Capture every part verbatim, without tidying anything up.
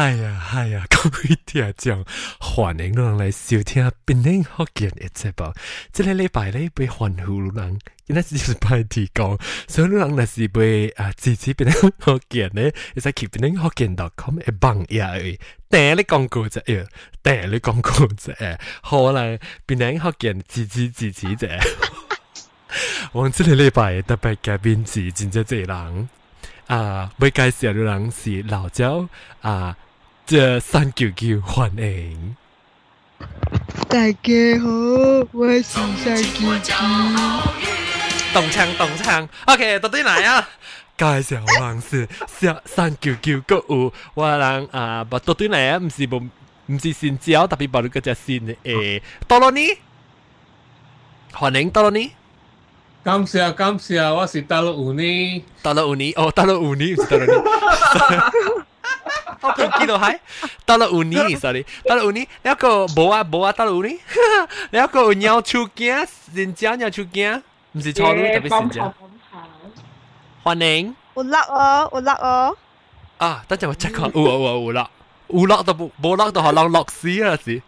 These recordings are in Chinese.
係啊係啊，各位聽眾，歡迎人來收聽檳城福建嘅節目。這個禮拜咧被歡呼人，因為是拜提供，所以人若是被啊支持檳城福建咧，會使去檳城福建 .com 嘅網頁嘅。第你廣告就係，第你廣告就係，好啦，檳城福建支持支持者。我這個禮拜特別嘉賓是真正濟人。啊，要介紹嘅人是老椒啊，這三九九歡迎。 大家好，我是三九九。 動唱動唱 ，OK， 到底嚟啊？介紹嘅人是三九九個有我人啊，不到底嚟啊？唔是無，唔是新椒，特別冇嗰隻新誒，多羅尼，歡迎多羅尼。 感謝感謝，我是大陸烏尼， 大陸烏尼，哦，大陸烏尼，唔是大陸尼。我記記到係大陸烏尼 ，sorry， 大陸烏尼，你一個冇啊冇啊，大陸烏尼，你一個有鳥手鏡，新疆鳥手鏡，唔是錯路，特別新疆。歡迎。 有落哦，有落哦。 啊，等陣我 check 下，有有有有落，有落都冇冇落都可能落死啦是。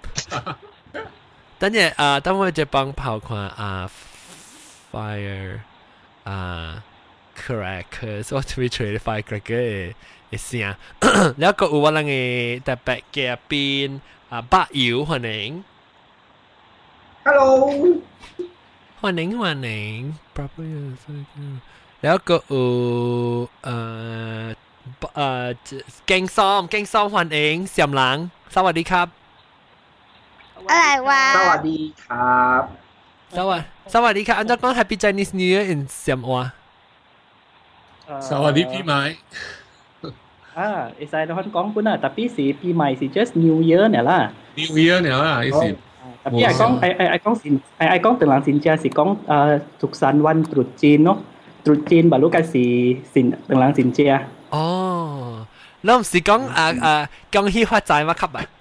等陣啊，等我只幫跑看啊。Fire 啊 ，crackers， 我推出嚟 firecracker 嘅聲。แล้วก็有我哋嘅特別嘉賓啊，百瑤歡迎。 Hello， 歡迎歡迎。แล้วก็有誒誒勁ซ้อม勁ซ้อม歡迎เสียมหลังสวัสดีครับอะไรวะสวัสดีครับสวัสดีสวัสดีค่ะอันนั้นก็ Happy Chinese New Year in เสียมว่าสวัสดีปีใหม่ ah saya dah ngomong pun lah tapi si ปีใหม่ si just New Year เนี่ยล่ะ New Year เนี่ยล่ะอีสิ tapi ไอ้ก้องไอ้ไอ้ไอ้ก้องสินไอ้ไอ้ก้องตึงหลังสินเจียสิก้องเอ่อสุขสันต์วันตรุษจีนเนาะตรุษจีนบรรลุกันสิสินตึงหลังสินเจียอ๋อแล้ว唔是講啊啊恭喜發財嗎級啊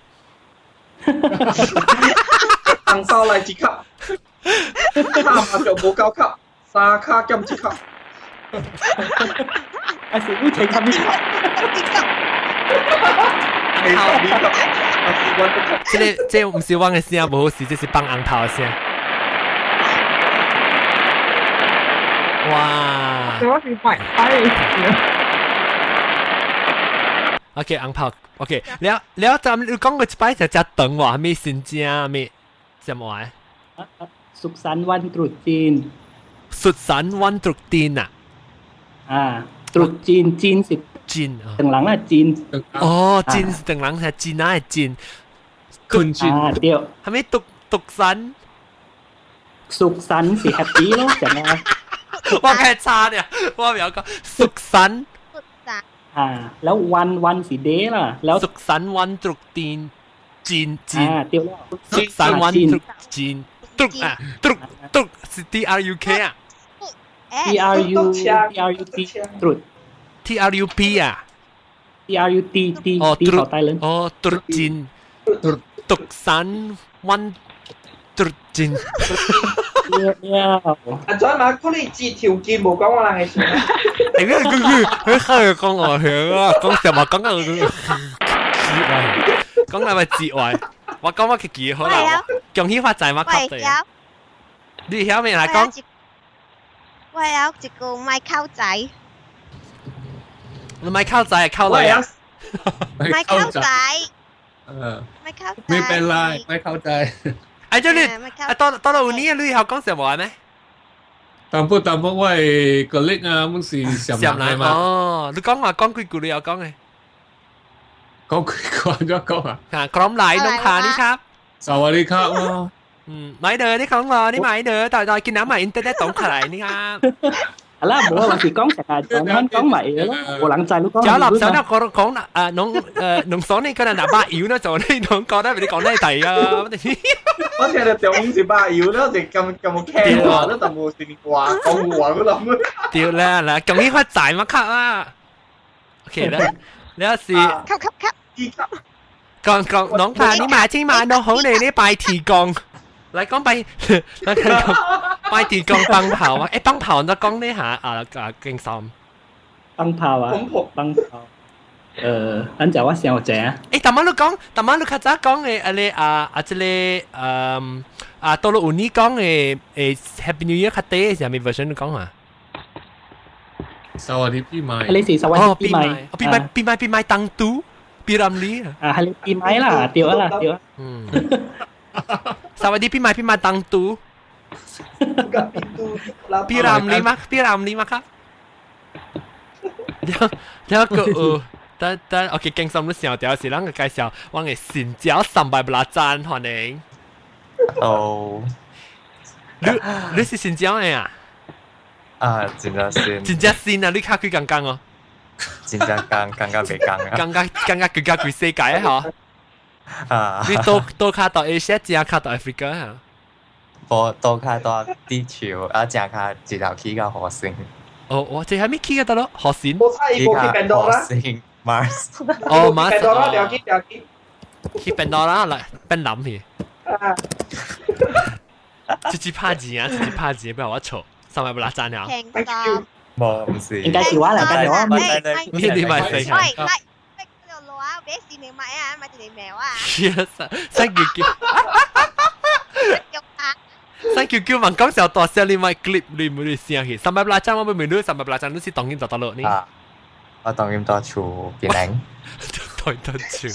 tăng sau lại chỉ cấp卡嘛就冇交級沙卡金之級啊是烏青級呢級係十二級啊是溫級即係即係唔是溫嘅聲冇好事即係幫硬炮嘅聲哇我是白牌 OK 硬炮 OK แล้วแล้วจำ你講個一擺就只等話咩新疆咩什麼啊สุขสันต์วันตรุษจีนสุดสันต์วันตรุษจีนอ่ะอ่าตรุษจีนจีนสิจีนตึงหลังน่ะจีนอ๋อจีนตึงหลัง係จีนนะ係จีนคุณจีนอ่าเดียว係咪ตุกตุกสันสุขสันต์สิแฮปปี้เนาะจังว่าว่าแค่ชาเนี่ยว่าเดี๋ยวก็สุขสันต์อ่าแล้ววันวันสีเดย์ล่ะแล้วสุขสันต์วันตรุษจีนจีนจีนอ่าเดียวแล้วสุขสันต์วันตรุษจีนตรุษอ่ะตรุษตรุษ T R U K อ่ะ T R U T R U T ตรุษ T R U P อ่ะ T R U T T อ๋อ T ตรุษของไต้หวันอ๋อตรุษจีนตรุษสันต์วันตรุษจีนเนี่ย啊再嘛嗰啲字條件冇講我人嘅事你嗰個佢佢講我響啊講什麼講個智慧講係咪智慧我講乜嘅幾好啦恭喜發財乜級嘅你曉未嚟講我有一個麥口仔你咪溝仔係溝女啊麥口仔เออ麥口仔ไม่เป็นไรไม่เข้าใจไอ้เจ้านี่ไอ้ตอนตอนเราเนี่ย你有講什麼咩ตามพูดตามพวกว่า個拎啊มัน是上嚟嘛哦你講話講幾句你有講嘅講佢講咗講啊ค่ะพร้อมไหลลงขานี่ครับสวัสดีครับอืมไม่เด้อนี่ของเรานี่ไม่เด้อต่อยๆกินน้ำใหม่อินเทอร์เน็ตตรงขายนี่ครับ啊啦，冇啊，是講成日講香港咪咯，我冷仔都講。 有立手咧講講誒農誒農所呢個人嗱把妖咧做呢種覺得你講呢題啊， 我聽到就五十八搖啦，就咁咁聽話啦，就冇成話講話嗰諗。 屌啦嗱，究竟開債乜卡啊 ？OK 啦，你有時級級級級講講農怕你買千萬都好你呢拜提供。嚟講拜，嚟講拜地講燈泡啊！誒燈泡都講呢下啊啊勁爽。 燈泡啊！ 燈泡燈泡。 呃，咱就我想者啊。 誒，但係你講，但係你較早講嘅，啊你啊啊，即個誒啊，到咗有你講嘅誒 Happy New Year 較低嘅係咪 version 你講啊？ สวัสดีปีใหม่你是สวัสดีปีใหม่ปีใหม่ปีใหม่ปีใหม่ตั้งตู้ปีรำลีอ่ะอ่าฮัลโหลปีใหม่ล่ะเดี๋ยวล่ะเดี๋ยวอืมสวัสดีปีใหม่ปีใหม่ตั้งตู้กับปิตูปีรำลีมั้ยปีรำลีมั้ยครับเดี๋ยวเดี๋ยวก็เออ但但 OK 經心都上條是咱個介紹，我嘅新椒三百不拉讚歡迎。 哦， 你你是新椒嘅啊？ 啊，真正是， 真正新啊！你卡幾剛剛哦？ 真正剛剛剛未剛啊。 剛剛剛剛佢家佢世界啊！嗬。 啊。 你多多卡到 Asia，只卡到 Africa 啊？ 我多卡到地球，啊，只卡直頭去到火星。 哦，我這還沒去到咯，火星。 我差一步去變多啦。 火星 Mars。 哦，Mars。 變多啦，掉去掉去。 去變多啦，來變藍去。 啊。 自己拍錢啊！自己拍錢，不要我錯。三百不拉讚了。 Thank you。 冇唔是。 應該是我啦，但係我唔係。你你咪飛。 喂，嚟逼嗰度攞啊！俾線你買啊，買條苗啊。 Yes，三叫叫。三叫叫問講時候大聲，你咪 clip 你唔會聲去。三百不拉讚我咪明你三百不拉讚，你是當然就得咯你。 啊，我當然多處變靚。 當然多處。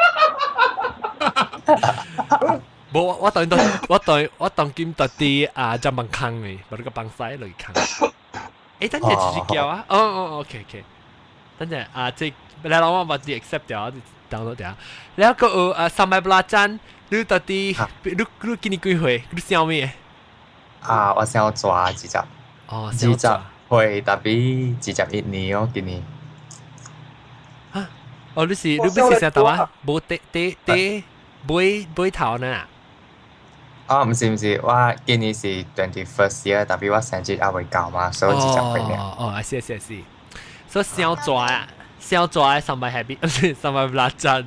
冇，我當當我當我當劍到啲啊就問坑嘅，把呢個幫曬嚟坑。誒，等陣繼續叫啊！哦哦，OK OK，等陣啊，即係你攞我把啲 accept 掉，download 掉。然後個啊三百不拉讚，你到啲你你今年幾歲？你想咩？ 啊，我想抓幾集。 哦， 幾集會特別幾集一年哦，今年。 啊！哦，你是你不是想到啊？冇第第第買買頭呢？ 哦，唔是唔是，我今年是 twenty first year，特別我生日也會搞嘛，所以幾集會嘅。 哦哦，係係係，所以想抓啊，想抓三百 happy， 唔是三百不拉讚。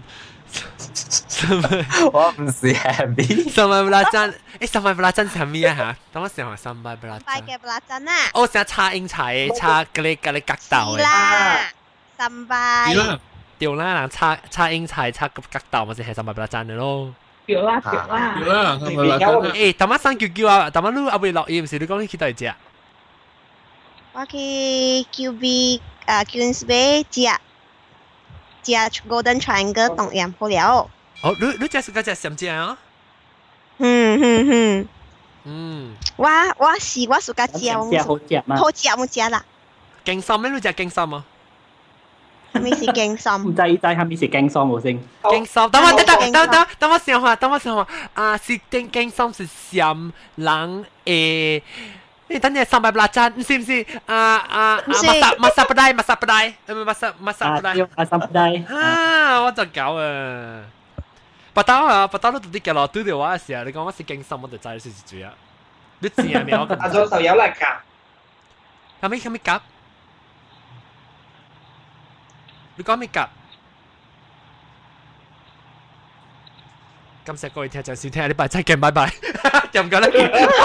我唔是 happy。 三百不拉讚，誒三百不拉讚係咩啊嚇？等我想下三百不拉讚。 三百嘅不拉讚啊！ 我成日叉英柴，叉嗰啲嗰啲格鬥嘅。 啦，三百。 掉啦，人叉叉英柴，叉格鬥咪就係三百不拉讚嘅咯。 掉啦掉啦。 有啦，三百不拉讚。 誒，等我三叫叫啊，等我你阿未落嘢，唔是你講你去到隻？ 我去 Q B 啊 Queens Bay 隻。只 Golden Triangle 當然好了。 哦，你你只是嗰只什麼啊？ 嗯嗯嗯。 嗯。 我我是我是個只， 好食嘛？ 好食冇食啦。 勁心咩？你只勁心啊？ 係咪是勁心？ 唔知知係咪是勁心冇先？ 勁心，等我等等等等等我想下，等我想下，啊是勁勁心是什人誒？你等陣三百不拉讚，唔是唔是？啊啊啊！馬薩馬薩不帶，馬薩不帶，唔係馬薩馬薩不帶。 馬薩不帶。 啊！我就搞啊！不刀啊！不刀都啲嘅咯，對住我嘅時候，你講我是勁心，我就知你是主啊！你知係咪？我阿左手有嚟㗎。 係咪係咪夾？你講咩夾？感謝各位聽眾收聽，禮拜再見，拜拜。又唔夠啦！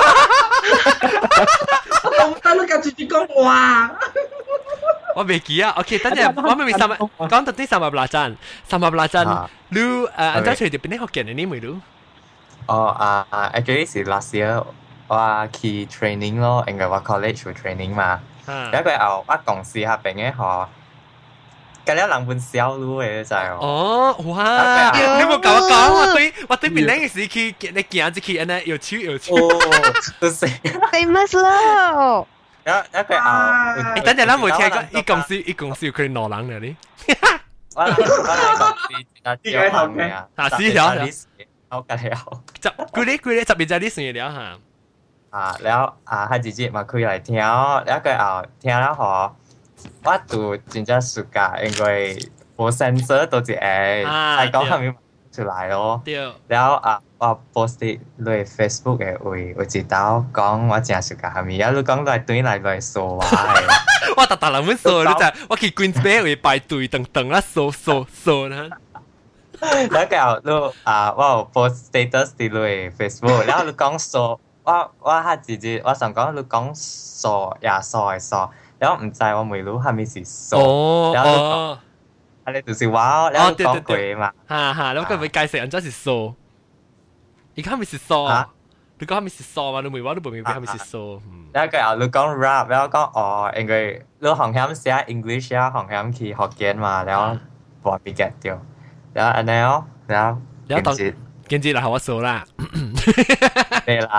我得你夾住住講話。 我未記啊 ，OK， 等陣我明明三百講到啲三百不拉讚，三百不拉讚，你誒按照隨條邊啲學嘅你咪咯。 哦啊啊 ，actually 是 last year 我去 training 咯，因為我 college 做 training 嘛，有個後我公司下邊嘅學。隔咗兩本小路嘅就係哦，哇！你冇教我講，我對我對邊兩個時期你見只佢呢又超又超， 都死 famous 咯。 一一個後， 誒等陣啦，冇聽過，依公司依公司佢攞人嚟你。 我我係公司而家招行嘅啊， 下次有好隔咗後， 十佢哋佢哋十年就啲事了嚇。 啊แล้ว啊佢直接มาคุย嚟聽，แล้วก็後聽แล้วห我讀真正暑假，因為冇 sensor 到只誒，係講係咪出來咯？แล้ว啊，我 post 喺 Facebook 嘅會會知道講我真暑假係咪？有你講來對來來數啊！ 我特特人揾數，你就我去 Queens Bay 會排隊等等啦，數數數啦。 แล้วก็你啊，我 post status 喺 Facebook，แล้ว你講數，我我係直接我想講你講數也數係數。แล้ว唔知我ไม่รู้係咪是數，แล้วอั你就是哇，你講過嘛？ 哈哈，你佢會解釋人真係數，而家咪是數啊？你講係咪是數嘛？你未話你唔明係咪是數？ แล้วก็เอาลูกกล้อง rap แล้วก็อ๋อเองก็ลูกของแฮมเสีย English อ่ะของแฮมขี่ฮอกเกนมาแล้วบอดปีแกเดียวแล้วอันแล้วแล้วแล้วตอนกินจี啦，係我數啦。 對啦，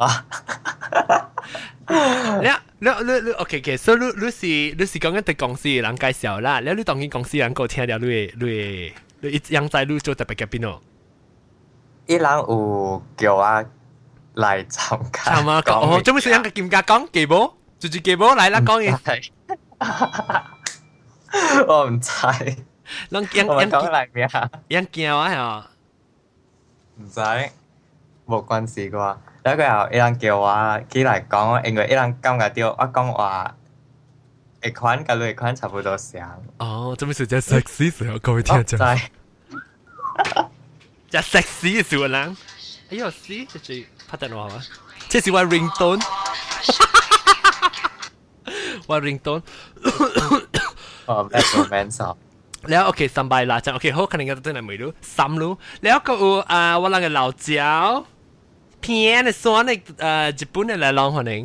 你你你你 OK OK， 所以你你是你是講緊對公司嘅人介紹啦，แล้ว你當然公司人個聽了，你你你一樣在你做特別嘅邊度？ 伊人有叫我嚟參加。 參加哦，做咩事？人嘅劍家講技寶，住住技寶嚟啦，講嘢。 我唔知。 人人人講嚟咩啊？ 人叫啊係唔使，冇關事啩。แล้วก็有一人叫我起來講，因為一人感覺到我講話，一款跟另一款差不多像。 哦，做咩事？真 sexy 時候各位聽講。真 sexy 嘅時候人，哎呦死，這句拍得落係嘛？這是我 ringtone， 我 ringtone。 哦，咩做 man 手？ แล้วโอเคสบายละจังโอเคเขาคะแนนกันตั้งแต่ไม่รู้ซ้ำรู้แล้วก็อ่าวันหลัง嘅老椒偏嘅酸嘅誒日本嘅嚟講可能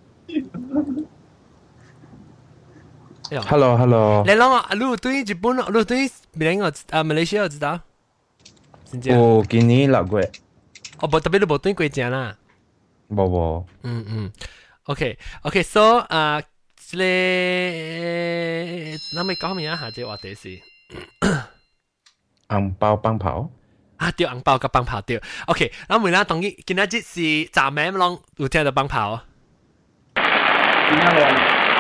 Hello Hello 你講啊你對日本你對邊個誒馬來西亞知道我今年六月哦不特別你冇對過節啦冇冇嗯嗯 OK OK so 啊即係咱咪講咩啊？下隻話題是紅包棒炮啊，對紅包กับ棒炮對。OK，咁每啦，當然今日即是站咩啷有聽到棒炮？ 點樣亂？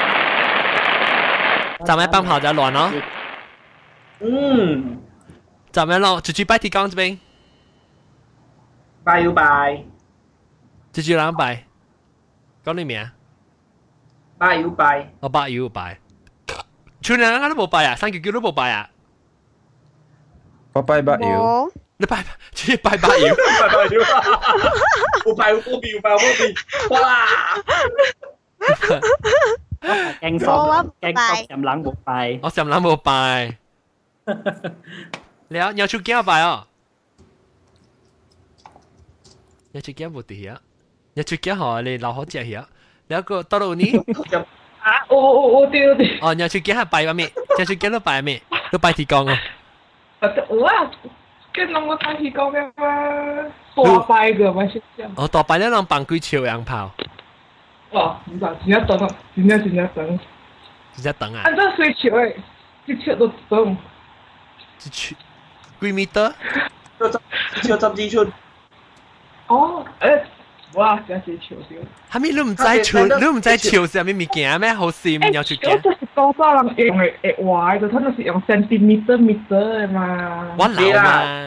站咩棒炮就亂咯。 嗯。 站咩咯？住住拜地講這邊。 拜要拜。 住住啷拜？講你名？ 拜要拜， 我拜要拜，全人都冇拜啊，三九九都冇拜啊。 我拜拜要， 你拜只拜拜要， 拜拜要，我拜我比我拜我比，哇！ 驚喪驚喪任冷冇拜， 我任冷冇拜。你啊，有出鏡拜哦，有出鏡冇地啊，有出鏡好你老好食呀。แล้วก็ตอนนี้อ่ะโอ้โอ้โอ้เดียวเดียวอ๋อเนี่ยชุดแกให้ไปป่ะแม่จะชุดแกแล้วไปแม่แล้วไปที่กองอ่ะ哇跟น้องมาไปที่กองกันว่าตัวไปเกือบไม่ใช่อ๋อต่อไปแล้วลองปังกุ้ยเชียวยังเผาอ๋อ唔知真係等啊真係真係等真係等啊按照水球誒一切都等一切幾米多就十就十幾寸哦誒哇！真係潮少。 係咪你唔知潮？你唔知潮是係咩物件咩？好閃有出鏡。 誒，就是高沙人用嘅誒畫嘅，佢哋是用 centimeter meter 嘅嘛。 我老嘛。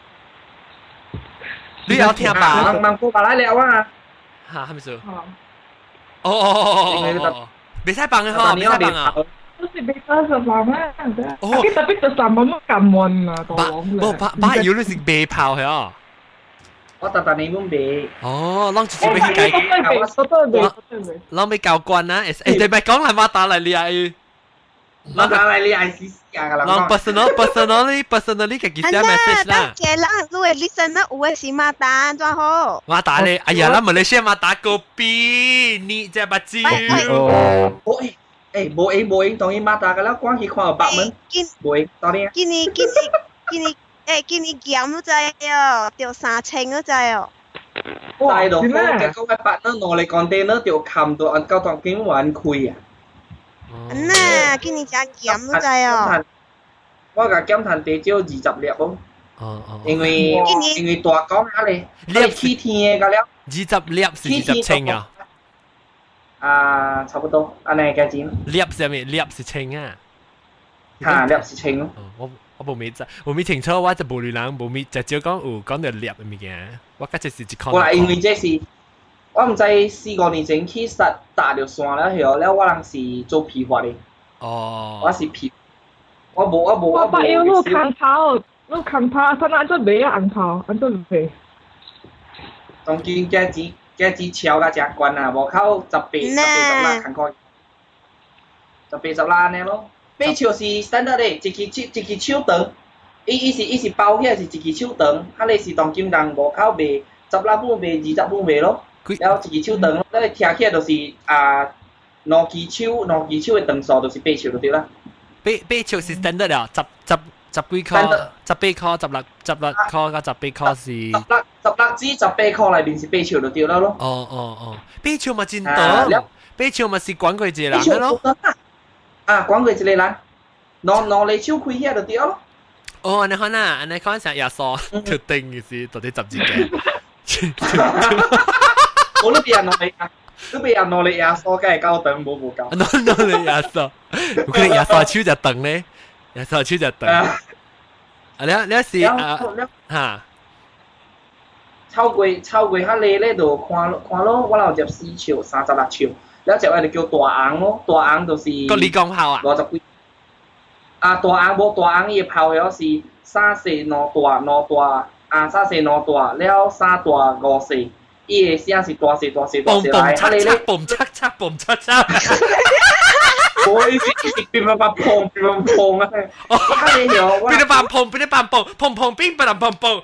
你有聽吧？ 孟孟夫馬拉了啊！ 嚇係咪數？哦哦哦哦！未使放嘅嗬，未使放啊！ 都是未得十萬啊！哦，特別十三蚊都咁悶啊！ 把不把把油你是白泡係哦。 我特特你冇俾。 哦，啷直接俾佢計。啷俾教官啊？誒，你咪講係馬打嚟你係。 馬打嚟你係試試啊！ 啷 personal personally personally 嘅幾隻 message 啦。 嘅啷如果 listen 有嘅是馬打怎好？ 馬打咧，哎呀，咱馬來西亞馬打個邊，你只把蕉。 哦。誒誒，冇影冇影，當然馬打㗎啦，光去看白門。冇影，當然。 今年今年今年。誒，今年減都知哦，掉三千都知哦。 大到嗰嘅嗰位八呢，我哋講啲呢條冚到按九當幾玩開啊！ 嗱，今年加減都知哦。 我個減碳地少二十粒咯。 哦哦。 因為因為大講下咧，你起天嘅了。 二十粒是二十千啊？ 啊，差不多，安尼嘅錢。 粒是咩？粒是千啊？ 嚇，粒是千咯。 我。我冇未知，我未清楚，我就無亂人，無未就只講有講到獵嘅物件，我家就是一看。 我啦，因為這是我唔知四五年前去實打條線了後，了我人是做批發的。 哦。 我是批，我無我無我無。 我把要路看跑，路看跑，佢按照賣啊按跑，按照賣。 當今價錢價錢超甲正懸啊！無靠十八十八十啦，看看十八十啦呢咯。 八尺是 standard 咧，一支手一支手长，伊伊是伊是包起来是一支手长，啊咧是当金人五口卖十六本卖二十本卖咯，然后一支手长，咧听起来就是啊两支手两支手的长数就是八尺就对啦。 八八尺是 standard 了，十十十幾箍，十八箍，十六十六箍加十八箍是。十六十六至十八箍內面是八尺就對啦咯。 哦哦哦，八尺咪真多，八尺咪是管過一個人嘅咯。 啊，管過一個人，兩兩個手開遐就對咯。 哦，安尼看啊，安尼看成耶穌條釘嘅是到底十幾個？ 我呢邊兩個，呢邊兩個耶穌梗係夠長，冇冇夠。 兩兩個耶穌，我覺得耶穌手就長咧，耶穌手就長。啊，你你是啊嚇。 超過超過較厲咧，就看看咯，我有入四尺、三十六尺，了隻話就叫大紅咯，大紅就是個李光炮啊， 五十幾。啊，大紅無大紅伊個炮了是三細兩大兩大，啊三細兩大，了三大五細，伊個聲是大細大細大細來，較厲咧， 嘣嚓嚓嘣嚓嚓。 我意思是變乜乜碰變乜碰啊！我較厲了， 變得棒碰變得棒碰碰碰邊不能碰碰。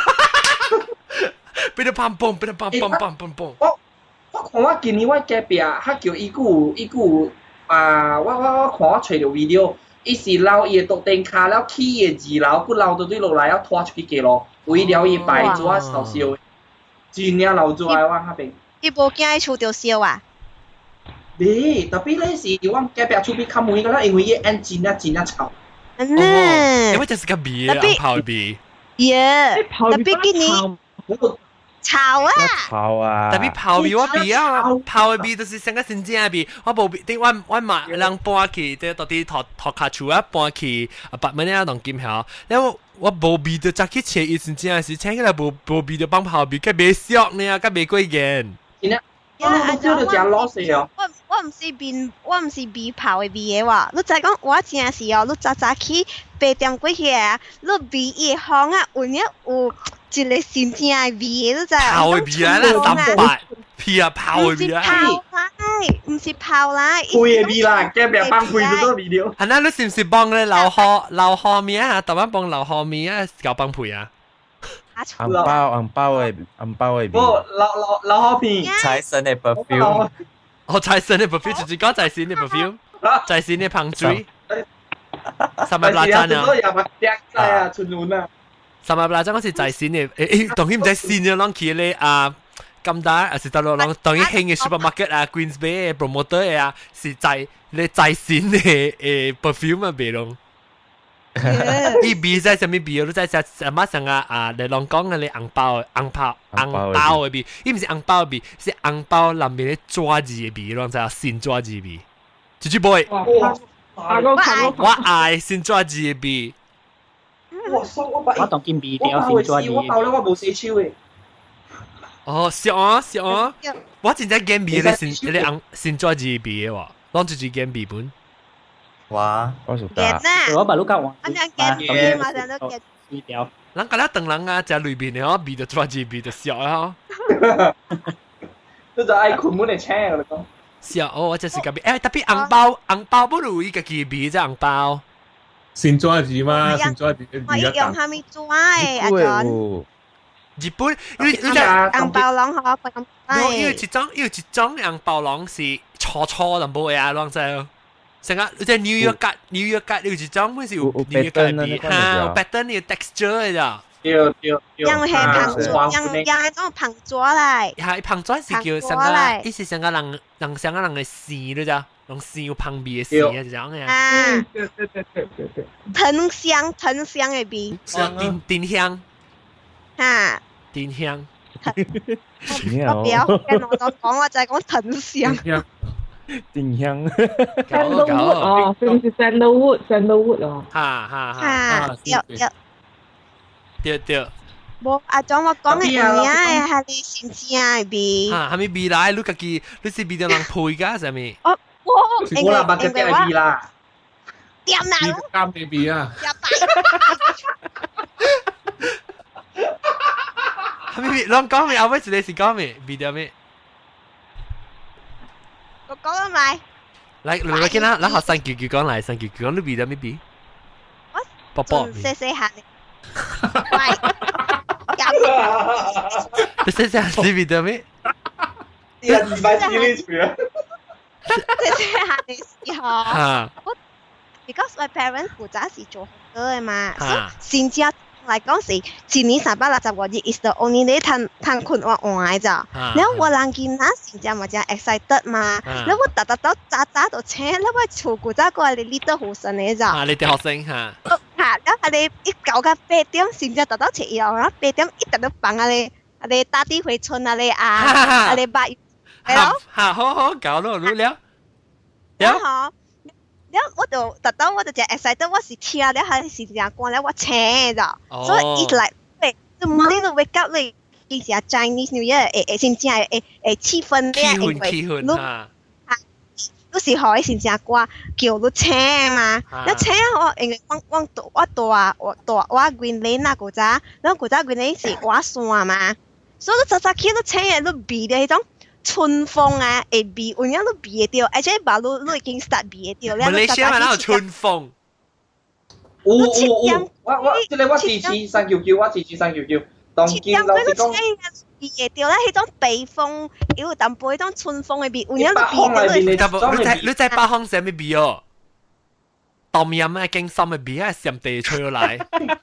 變得棒蹦，變得棒蹦棒棒蹦。 我我看我今年我隔壁，佢叫伊句伊句啊！我我我看我找到 video， 伊是撈伊個獨頂卡，了起伊個二樓，佢撈到對落來，了拖出去幾路，為了伊擺咗啊燒燒，真正撈咗來我嗰邊。 伊無驚伊厝着燒啊？ 袂，特別咧是我隔壁厝邊較門個啦，因為伊按真啊真啊臭。 嗯， 因為就是個味啊，泡味。 耶，特別今年。臭啊！ 臭啊！ 特別泡味我味啊，泡嘅味就是成個真正嘅味。我無味，頂我我嘛人搬去，即到啲托托卡厝啊，搬去啊八蚊啊當金條。然後我無味就再去切伊真正是，請起來無無味就幫泡味，佮袂俗呢，佮袂貴件。 真啊！我我就食老死哦。 我我唔是邊我唔是味泡嘅味嘅喎，你再講我真係哦，你早早去八點過去啊，你味伊香啊，有呢有。一個真正嘅味，你知？ 泡嘅味啊，啦三百，屁啊泡嘅味啊！ 泡奶，唔是泡奶。 配嘅味啦，驚俾人幫配咗多味料。 係啦，你是唔是幫你留河留河面啊？特別幫留河面啊，搞幫配啊？ 紅包紅包嘅紅包嘅味。 不，留留留河片。 財神嘅 perfume。 哦，財神嘅 perfume 就是講財神嘅 perfume，財神嘅香水。三百八盞啊！ 都有乜隻啊？春暖啊！ 三百八盞嗰時在線嘅，誒誒，當然唔使線嘅，攞去咧啊，咁大啊，是得咯，攞當然興嘅 supermarket 啊 ，Queens Bay 嘅 promoter 啊，是在咧在線嘅誒 perfume 啊，別咯。伊味在上面味，你在食什麼上啊啊？你攏講嘅你紅包紅包紅包嘅味，伊唔是紅包嘅味，是紅包裡面咧抓字嘅味，攏就係鮮抓字味。豬豬 boy，我愛鮮抓字嘅味。 我我當見味料先抓我爆咗我冇四超嘅。 哦，笑啊笑啊！我真正見味咧先你紅先抓字味嘅喎，當住住見味本。 哇！ 我熟得。 我把路搞完。 我想見味，馬上都見味料。 人家咧等人啊，食裏邊嘅嗬，味就抓字味就笑啊！ 你就愛困滿嚟請我講。 笑哦，我就是咁味。誒，特別紅包紅包不如伊個幾味啫紅包。 先抓字嘛，先抓字。 我用下面抓誒，阿 John。 日本，你你隻紅包囊可唔可以？ 因為一種，因為一種紅包囊是粗粗淡薄呀，啷啫？成個即係 New York 格 New York 格，有一種本是有 New York 嘅味，嚇，有 pattern 有 texture 嘅咋。 對對對。 因為係膨咗，因因係種膨咗嚟。 係膨咗是叫成個，伊是成個人人成個人嘅絲咧咋。用燒烹味嘅絲啊，就咁嘅。 啊，藤香藤香嘅味。 哦，丁丁香。 嚇。 丁香。 我不要跟我就講，我就係講藤香。 丁香。 Sandalwood 哦，所以是 sandalwood sandalwood 哦。 哈哈哈。 嚇，對對。 對對。 冇阿總我講嘅嘢係係你先知啊味。 嚇，係咪味來？你家己你是味到人配㗎，係咪？ 哦。 我啦，把嘅嘅味啦， 點啦？ 啱嘅味啊！ 係咪？啷講咩？後尾一個是講咩？味到咩？ 我講咗咪？ 嚟嚟嚟，見啦，嗱學生叫叫講嚟，生叫叫講，你比得咩比？寶寶， 細細下你， 你細細下你比得咩？ 你係二百幾呢條啊？ 細細下你時候， 嚇 because my parents 負責是做好嘅嘛，所以先至嚟講是一年三百六十個日 is the only day 攤攤困我玩咋。然後我人見那先至咪就 excited 嘛，然後我特特特扎扎到車，然後我坐古仔過嚟呢都好順嘅咋。 啊，你哋學生嚇。 嚇，然後你一九個八點先至特特車以後，然後八點一特特放啊你，啊你打啲回村啊你啊，啊你八月，係咯。 嚇，好好搞咯，รู้แล้ว。 然後。แล้ว我就特登我就只 excited 我是聽了係是這樣講了我請咋，所以 it's like 對，就 morning 就 wake up 咧，其實 Chinese New Year 誒誒先至係誒誒氣氛咧，因為你啊，有時候先至講叫你請嘛，你請我因為我我我我大我大我 Green Lane 啊嗰陣，然後嗰陣 Green Lane 是我山嘛，所以你早早起你請嘢你避嘅迄種。春風啊，會避，有影都避得到，而且把路路已經 start 避得到。 馬來西亞咪哪有春風？ 有有有，我我即個我支持三九九，我支持三九九。當今老實講， 避得到啦，迄種北風有淡薄迄種春風嘅避，有影都避得到。 你淡薄，你在你在北方寫咩避哦？當面咩經心嘅避啊，上地吹落嚟。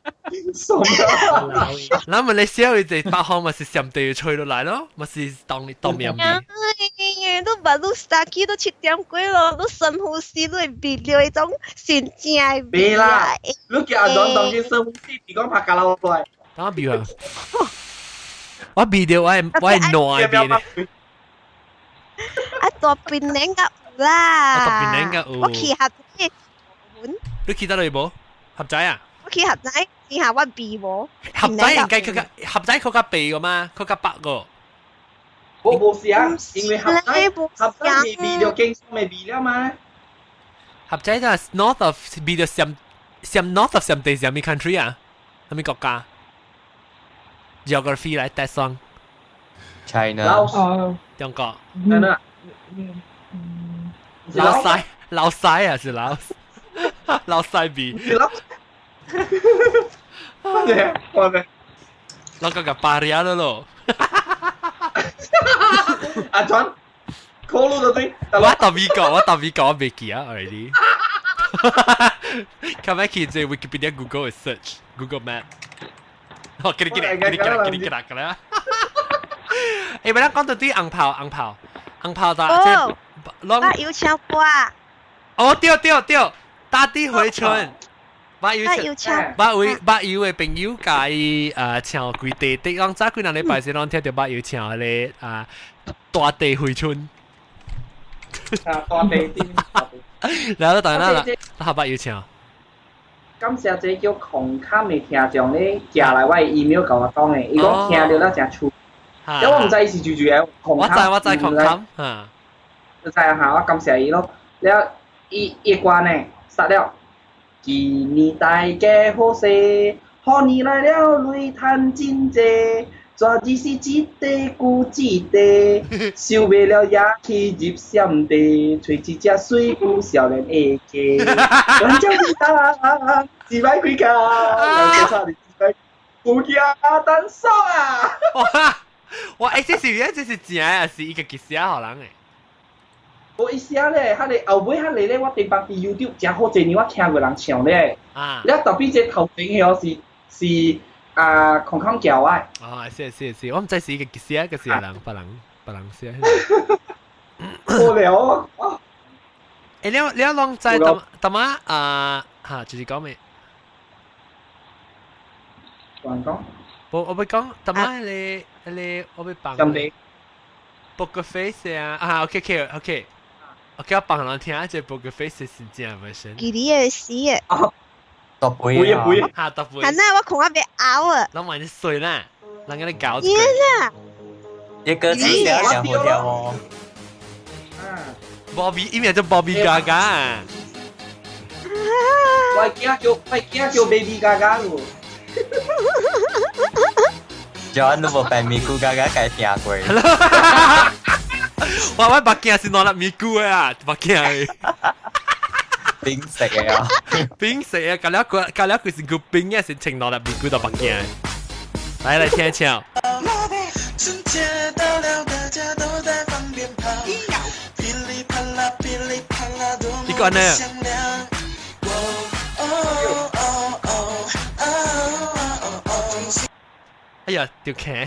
嗱，馬來西亞佢哋北方咪是上地吹落嚟咯，咪是當你當面避。 都把路 start 起都七點幾咯，都深呼吸都會避掉迄種先正避啦。你叫阿莊當啲深呼吸，別講拍架樓來。 等我避啊！我避掉，我係我係耐避咧。 啊，大邊領噶有啦。 啊，大邊領噶有。 我騎下啲門。 你騎得嚟冇？合仔啊？ 我騎合仔，以下我避冇。 合仔應該佢個合仔佢個鼻個嘛，佢個白個。 我冇事啊，因為合仔合仔未避掉經常未避了嘛。 合仔就係 north of 避掉上上 north of 上地上面 country 啊，係咪國家 ？Geography 嚟 test on China 中國。 China 老塞老塞啊，是老老塞比。 我哋我哋， 老個個巴黎了咯。 阿川，考慮到對。 我特別講，我特別講未記啊 already。咁樣其實 Wikipedia Google search Google Map。哦，記得記得記得記得記得記得啦。誒，咪啦，講到啲硬炮硬炮硬炮打即係， 我有唱歌啊。 哦，對對對，打啲回春。把油唱，把位把油嘅朋友介意誒唱幾地的，讓早幾日禮拜四讓聽到把油唱咧啊大地回春。 啊，大地啲。 然後當然啦，下把油唱。 感謝這叫狂侃嘅聽眾咧，寄來我 email 甲我講嘅，伊講聽到咱真趣。因為我唔知是住住嘅狂侃。 我知我知狂侃，啊。 就知啊嚇，我感謝伊咯。了，伊伊關呢，殺了。今年大家好勢，賀年來了雷嘆真濟，抓只是一地固一地，收袂了也去入閃地，吹一隻水牛少年會家，兩隻耳單，一擺開卡，兩隻叉你一擺，有驚單爽啊！ 哇！哇！誒，這是這是真啊，是一個吉寫好人誒。 我一下咧，佢哋後尾佢哋咧，我頂幫啲 YouTube 真好濟年，我聽過人唱咧。啊！你特別隻頭頂嘅是是啊，康康橋啊。 哦，是是是，我唔知是個寫個是人，別人別人寫。 無聊啊！ 誒，你你有啷在當當嘛啊？嚇，就是講咩？ 講講。 我我會講當嘛你你我會幫。 咁你 Poker Face 啊？啊 ，OK OK OK。OK， 我幫人聽下隻 Poker Face 是真係咪先？ 幾啲嘢死啊！ 特背啊！ 嚇特背。 係啦，我恐我被咬啊！ 諗埋啲水啦，諗緊啲搞字。 一個字寫兩好聽喎。 Bobby，因為叫 Bobby Gaga。 我驚叫，我驚叫 Baby Gaga 喎。 John 都冇扮咪咕嘎嘎計聽過。 我我目鏡是攞粒米菇嘅啊，目鏡。 冰食嘅啊， 冰食啊，隔了個隔了佢是個冰嘅，是請攞粒米菇到目鏡。來來聽一聽。春節到了，大家都在放鞭炮，噼里啪啦，噼里啪啦，多麼響亮。哎呀，條頸。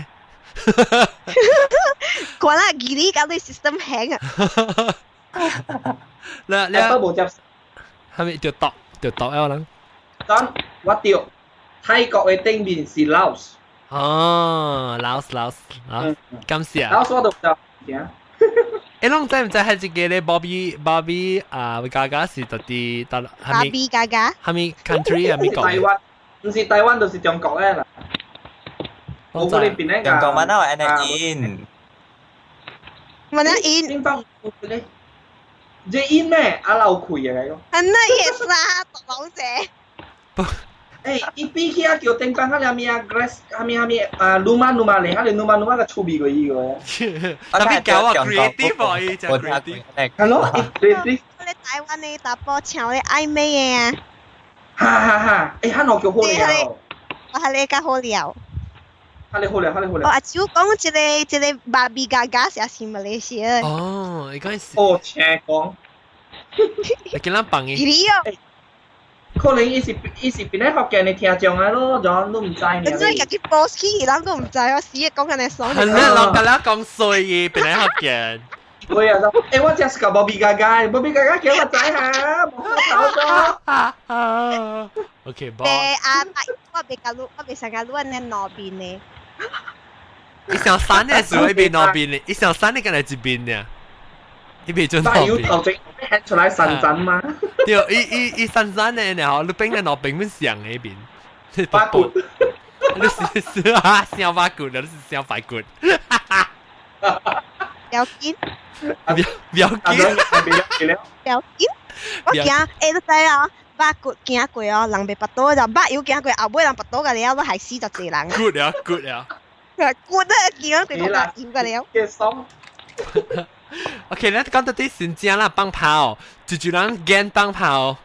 講啦，二呢搞到 system hang 啊！ 嗱，你都冇接。 係咪條毒條毒啊？我諗。 當我掉泰國嘅頂面是老師。 哦，老師老師啊，感謝。 老師我都唔知。 誒，攏知唔知係一個咧 Bobby Bobby 啊，家家是特啲得係咪 ？Bobby 家家。 係咪 country 係咪講？ 台灣，唔是台灣就是中國咧啦。我嗰邊咧中國乜都係 N in。 乜嘢 in？ 邊方咧？即 in 咩？阿劉奎嘅嚟咯。 係咩嘢沙獨佬姐？ 誒，一比起啊叫頂班嗰兩面啊 grass， 下面下面啊 luma luma 嚟，下面 luma luma 嘅粗鼻個依個。 特別搞啊 creative 喎，就 creative。 係咯 ，creative。 我哋台灣嘅打波場咧嗌咩嘢啊？ 哈哈哈！誒，嚇我叫好料。 我係你家好料。 哈你好料，哈你好料。 我阿超講一個一個芭比嘎嘎是係馬來西亞。 哦，應該是。 哦，斜講。 你見咱放嘅。 可能伊是伊是邊咧學嘅，你聽眾啊咯，仲都唔知呢。 你真係自己 boss key，人都唔知，我死講緊你爽。 係咧，人家啦講衰嘅，邊咧學嘅？ 會啊，誒我只是個 Bobby 家家 ，Bobby 家家叫我仔下，冇搞咗。 OK， boss。誒啊，我別個錄，我別成個錄喺那邊呢。 一上山嘅時候，一邊那邊呢，一上山你跟嚟一邊呢？一邊就那邊。 要頭直喊出來神神嘛？ 對，一一一山山呢，然後你邊個那邊邊上嘅一邊。 八骨。 你是是啊，小八骨，你是小白骨。 不要緊。 不要不要緊。 不要緊。我驚，誒你知啊，八骨驚過哦，人袂拔刀就八腰驚過，後尾人拔刀個了，都係死就濟人。 good 啊 good 啊。 good 啊，驚過個嚴個了。 嘅爽。 OK， 咱講到啲新疆啦，放炮，就就人驚放炮。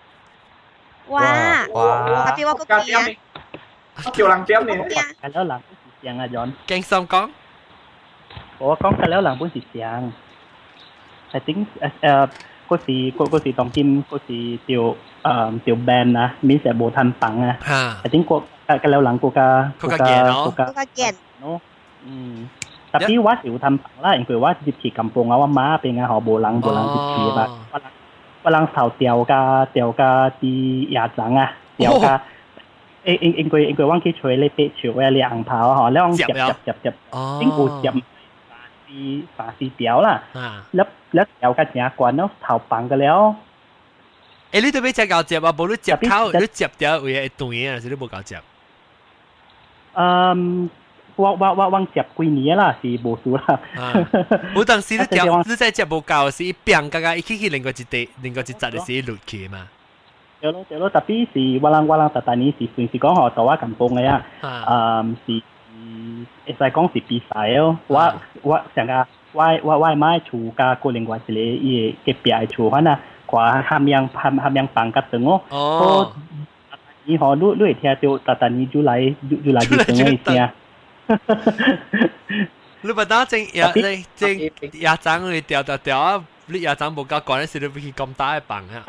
哇！ 哇！ 特別我個驚。 叫人驚呢？ 係咯，人本是上啊，John。 驚心講。 我講係咯，人本是上。I think 誒誒，嗰時嗰嗰時當今嗰時條誒條 band 啊，面成冇ทันปัง啊。 嚇。 I think 個誒แล้วหลัง個個個個驚咯。 個個驚。 咯，嗯。Tapi wah siu tampang lah, yang kedua di di kampung awak mah pengen hao bolang bolang di di ba. Bolang sao tiao ka tiao ka di ya zang ah, tiao ka. Eh eh eh koi eh koi wang ki chui le pe chui le ang pao ha, แล้ว jap jap jap jap. จริงอูจับฝาสีฝาสีเตียวล่ะแล้วแล้วเตียวกันเนี่ยกว่าเนาะเผาปังกันแล้วเอ้你對邊隻搞接啊？無你接口，你接掉會會斷嘅，還是你無搞接？ 嗯。ว่าว่าว่าวังจับกุยนี้ล่ะสิโบสูล่ะ我當時你條你在接無夠是一邊剛剛一起去另外一地另外一隻就是落去嘛。 對咯對咯，特別是我諗我諗特特呢是算是講學到我咁講嘅啊，嗯是會使講是比賽咯，我我成個我我我買厝加個另外一個伊嘅別嘅厝可能掛含樣含含樣放個等哦。哦。你學你你會聽到特特呢就來就就來就等嘅意思啊。 你唔當正也正正也長你掉掉掉，你也長冇夠趕嗰時，你會去咁大嘅棒啊！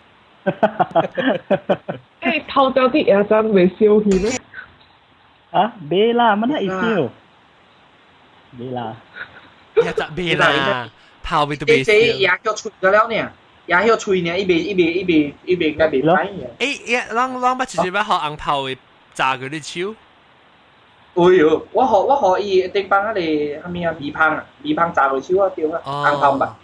誒，偷掉啲也長未燒起咩？ 啊，未啦，乜嘢燒？未啦， 也長未啦，炮未都未燒。 誒，也叫吹咗了呢，也要吹呢，一邊一邊一邊一邊嘅未睇嘅。 誒，也啷啷乜直接要學紅炮會炸佢啲手。 哎呦，我學我學伊頂幫嗰啲係咪啊？米香啊，米香炸落手啊，掉啊，硬泡吧。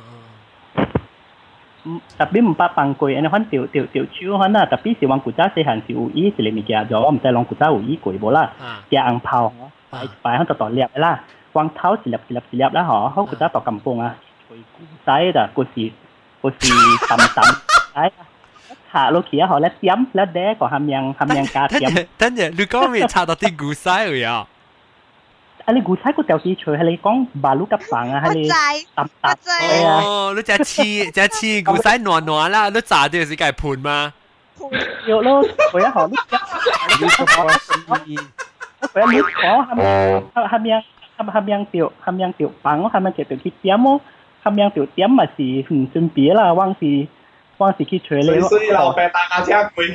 嗯，特別唔八棒貴，安尼款掉掉掉手款啊，特別是往古早細漢時有伊一個物件咗，我唔知講古早有伊貴無啦，隻硬泡，擺擺喺度度粒啦，往頭一粒一粒一粒啦嗬，好古早度咁講啊，吹古仔的，嗰時嗰時揼揼，哎。下落去啊！好แล้ว點แล้วแดก็ทำยังทำยังการ點。 等陣，你講咩查到啲古仔嚟啊？ อันนี้กูใช้กูเจ้าที่ช่วยให้你講บาลูกับปัง啊，ให้你揼揼係啊。哦，你只黐只黐古西暖暖啦，你炸掉是計盤嗎？ 有咯，佢一行你你講佢一你講係咪係咪係咪係咪條係咪條ปัง係咪條條去點哦？係咪條點咪是唔準備啦？往是往是去吹你咯。 所以老闆打架車貴。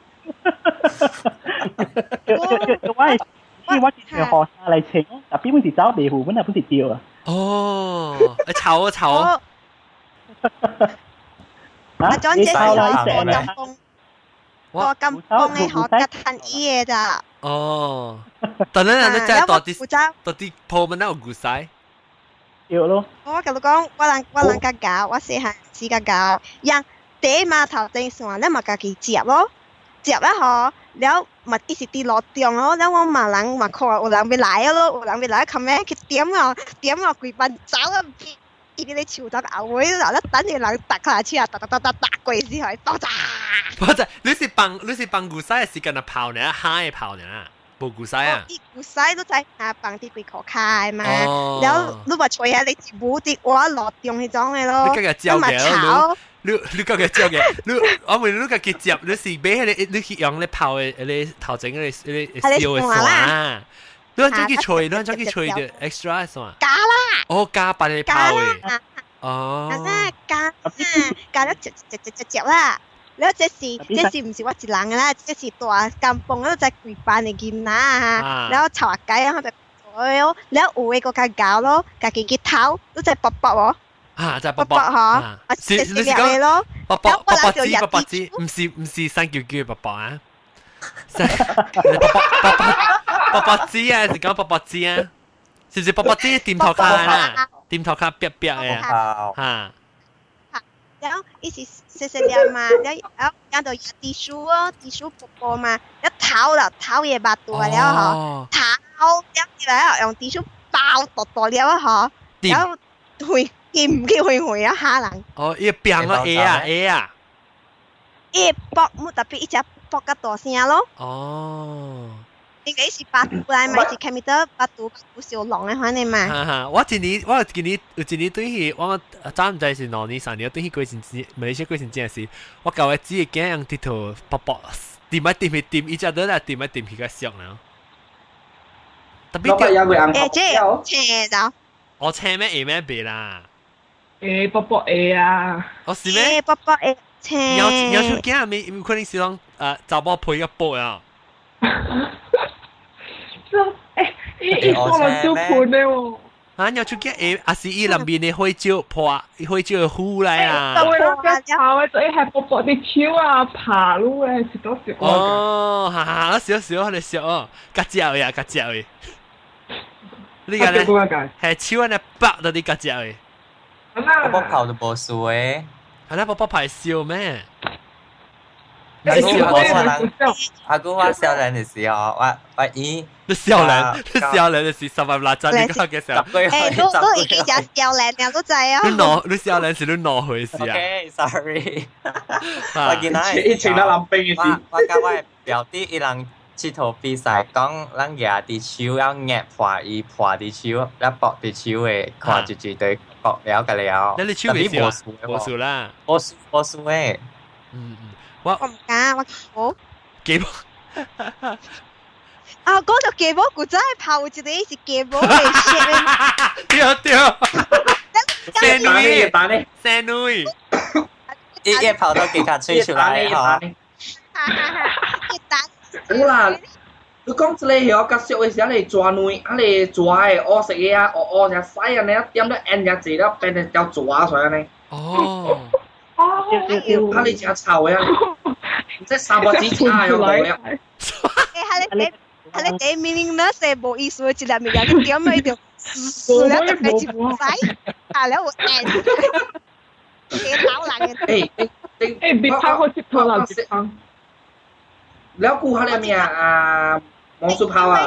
就就就我係。因為我之前學下嚟請，特別本時走地湖本係本時掉啊。 哦，你炒啊炒啊！ 啊，裝這時候我金崩，我金崩你學嘅吞嘢咋？ 哦，但係你真係到啲到啲鋪咪有古仔。 有咯。 我同你講，我人我人家教，我細漢時家教，人第一碼頭正線，你咪家己接咯，接一下。แล้วมันอีสิตีรอเตียงแล้วแล้วว่ามาหลังมาคอหลังไปหลายแล้วหลังไปหลายคำแม่คิดเตรียมอ่ะเตรียมอ่ะกุยปันเจ้าอ่ะอีนี่เลยชิวจักเอาไว้แล้วแล้วตั้งอยู่หลังตักขาเชียตักตักตักตักกุยสิหอย爆炸爆炸你是幫你是幫古西係時間啊泡呢蝦嘅泡呢冇古西啊啲古西都在下幫啲鬼殼開嘛แล้ว你話除下你自補啲話落定去裝嘅咯你今日照嘅你你究竟照嘅？你我問你究竟接你是俾你你去用你泡嘅你頭整嘅你你燒嘅蒜，你安怎去吹？你安怎去吹嘅 extra 蒜？ 加啦！ 哦，加把你泡嘅。哦。 啊加啊加咗直直直直直啦！แล้ว這是這是唔是我一人嘅啦？這是大金崩แล้ว就攰飯嚟見啦，แล้ว炒下雞啊，就แล้วแล้ว有嘅個家搞咯，家己嘅頭都就薄薄喎。 啊，就係卜卜嚇， 是你是講咯，卜卜卜卜子卜卜子，唔是唔是三叫叫嘅卜卜啊，係卜卜卜卜卜卜子啊，是講卜卜子啊，是唔是卜卜子點頭卡啊？點頭卡癟癟嘅啊，嚇。 แล้วอีสิเสร็จแล้วมาแล้วแล้วยังตัวทิชชู่อ่ะทิชชู่ปอกมาแล้วเท้าแล้วเท้า也บาดตัวแล้วเหรอเท้าแล้วแล้ว用ทิชชู่เป่าตัวตัวแล้วเหรอแล้วหุยกินกินหุยหุย啊下人哦一病啊 A 啊 A 啊一搏冇特別一隻搏個大聲咯哦應該是百度來買一 kilometer 百度有小龍嘅款嘅嘛哈哈我今年我今年有一年對去我早唔知是兩年三年對去過程之馬來西亞過程真係是我舊嘅只係驚用啲圖卜卜點一點去點一隻都係點一點去個上啦特別嘅誒即係斜就我車咩 A 咩 B 啦誒卜卜 A 啊我是咩卜卜 A 車你有你有出驚係咪唔可能是講誒找波配一波啊誒一一過了就盤咧喎啊！你出嘅誒，阿是伊兩邊嘅開招破，開招嘅呼嚟啊！ 就會攞隻跑嘅，就係薄薄啲超啊，爬路嘅，食多少？ 哦，哈哈，少少，你少哦，夾蕉嘅，夾蕉嘅。呢個咧係超人嘅白到啲夾蕉嘅。 我波跑都冇數嘅， 係啦，波波排笑咩？ 阿姑我人，阿姑我少人嘅時候，我我以。 你少人，你少人就是十萬垃圾你講嘅時候。 誒，都都已經有少人了，都知啊。 你攞你少人是你攞回事啊。 OK，sorry。我見到一群人冷冰嘅事。 我甲我表弟伊人佚佗比賽，講咱舉啲手要壓破伊破啲手，一搏啲手嘅，看住住對搏了個了。 你你手未少啊？冇數啦。 冇數冇數誒。 嗯嗯，我我唔敢，我冇。 幾波？ 啊，嗰條雞煲古仔泡住你是雞煲嚟食。 掉掉。 生女，打你， 生女。 一一泡到幾卡吹出來嚇。 好啦，你講這裡有個小嘅時候，你抓女，啊你抓嘅，我食嘢啊，我我隻細人咧，點都 N 隻字咧，變成條抓出來咧。 哦。 哦。 啊你隻臭嘅，即係三個字差有冇咧？ 誒，係你。係你第面咧，成冇意思嘅，只係咪有啲點喺度，咧就俾住唔使，啊咧會 end，幾搞爛嘅。 誒誒誒，別拋開接頭啦，接頭。 แล้วกูเขาเรียกเมียอ่ามองสุภาวะ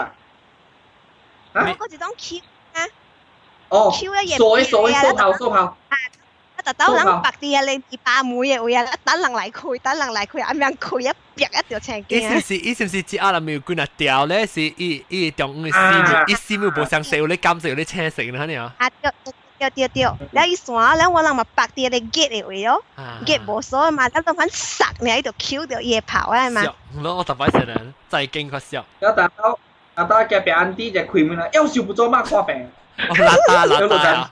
ฮะ嗰個就當 Q 啊。 哦，所以所以蘇炮蘇炮。 啊，一特登人白啲啊，你二百枚嘅位啊，等人嚟開，等人嚟開，咁樣開一劈一條青筋啊！ 意思是意思是只阿林苗官啊掉咧，是伊伊中嘅絲苗，伊絲苗無相食，你甘食，你青食啦，你啊！ 啊掉掉掉掉，แล้วอีสวนแล้ววันหลังมาปัก啲你 get 嘅位咯 ，get 冇所謂嘛，แล้วต้องพันสักเนี่ย喺度 Q 掉夜跑啊嘛。 我我特別成日真係勁個笑。 แล้วแต่เขาแต่ตาแกเป็นอันที่จะคุยมันนะเอ้าชิว不做嘛跨病。 我拉大拉大。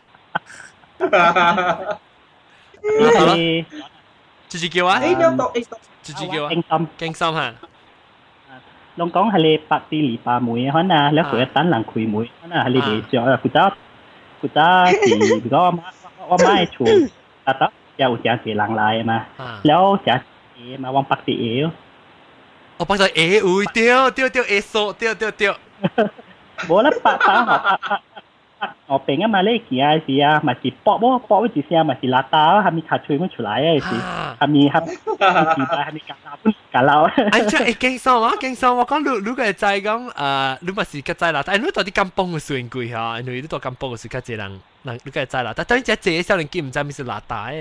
你直接叫啊！ 誒，有讀， 直接叫啊！ 驚心驚心嚇！ ลอง講係你白啲禮拜梅可能แล้ว佢等人คุย梅可能係你哋上啊กูจะกูจะ是如果我媽我媽係做ตัดต่อจะอุจจาระสีหลังลายมาแล้วจะเอมาวางปักตีเอว我ปักตีเออุ้ยเดียวเดียวเดียวเอโซเดียวเดียวเดียวบ่แล้วปักปักออกเป็นมาเลยกี่ไอ้สิอ่ะมาสิปอกบ่ปอกไว้สิเสียมาสิลาตาทำมีขาช่วยมัน出來ไอ้สิทำมีครับมีไปทำมีกาลาพุ่นกาลาอันจะไอ้เก่งซ้อมอ่ะเก่งซ้อม我講你你個係講誒你咪是個仔啦但係你到啲咁崩嘅算貴嚇因為你到咁崩嘅時較濟人人你個係仔啦但係當然只隻少年見唔知咪是拉大嘅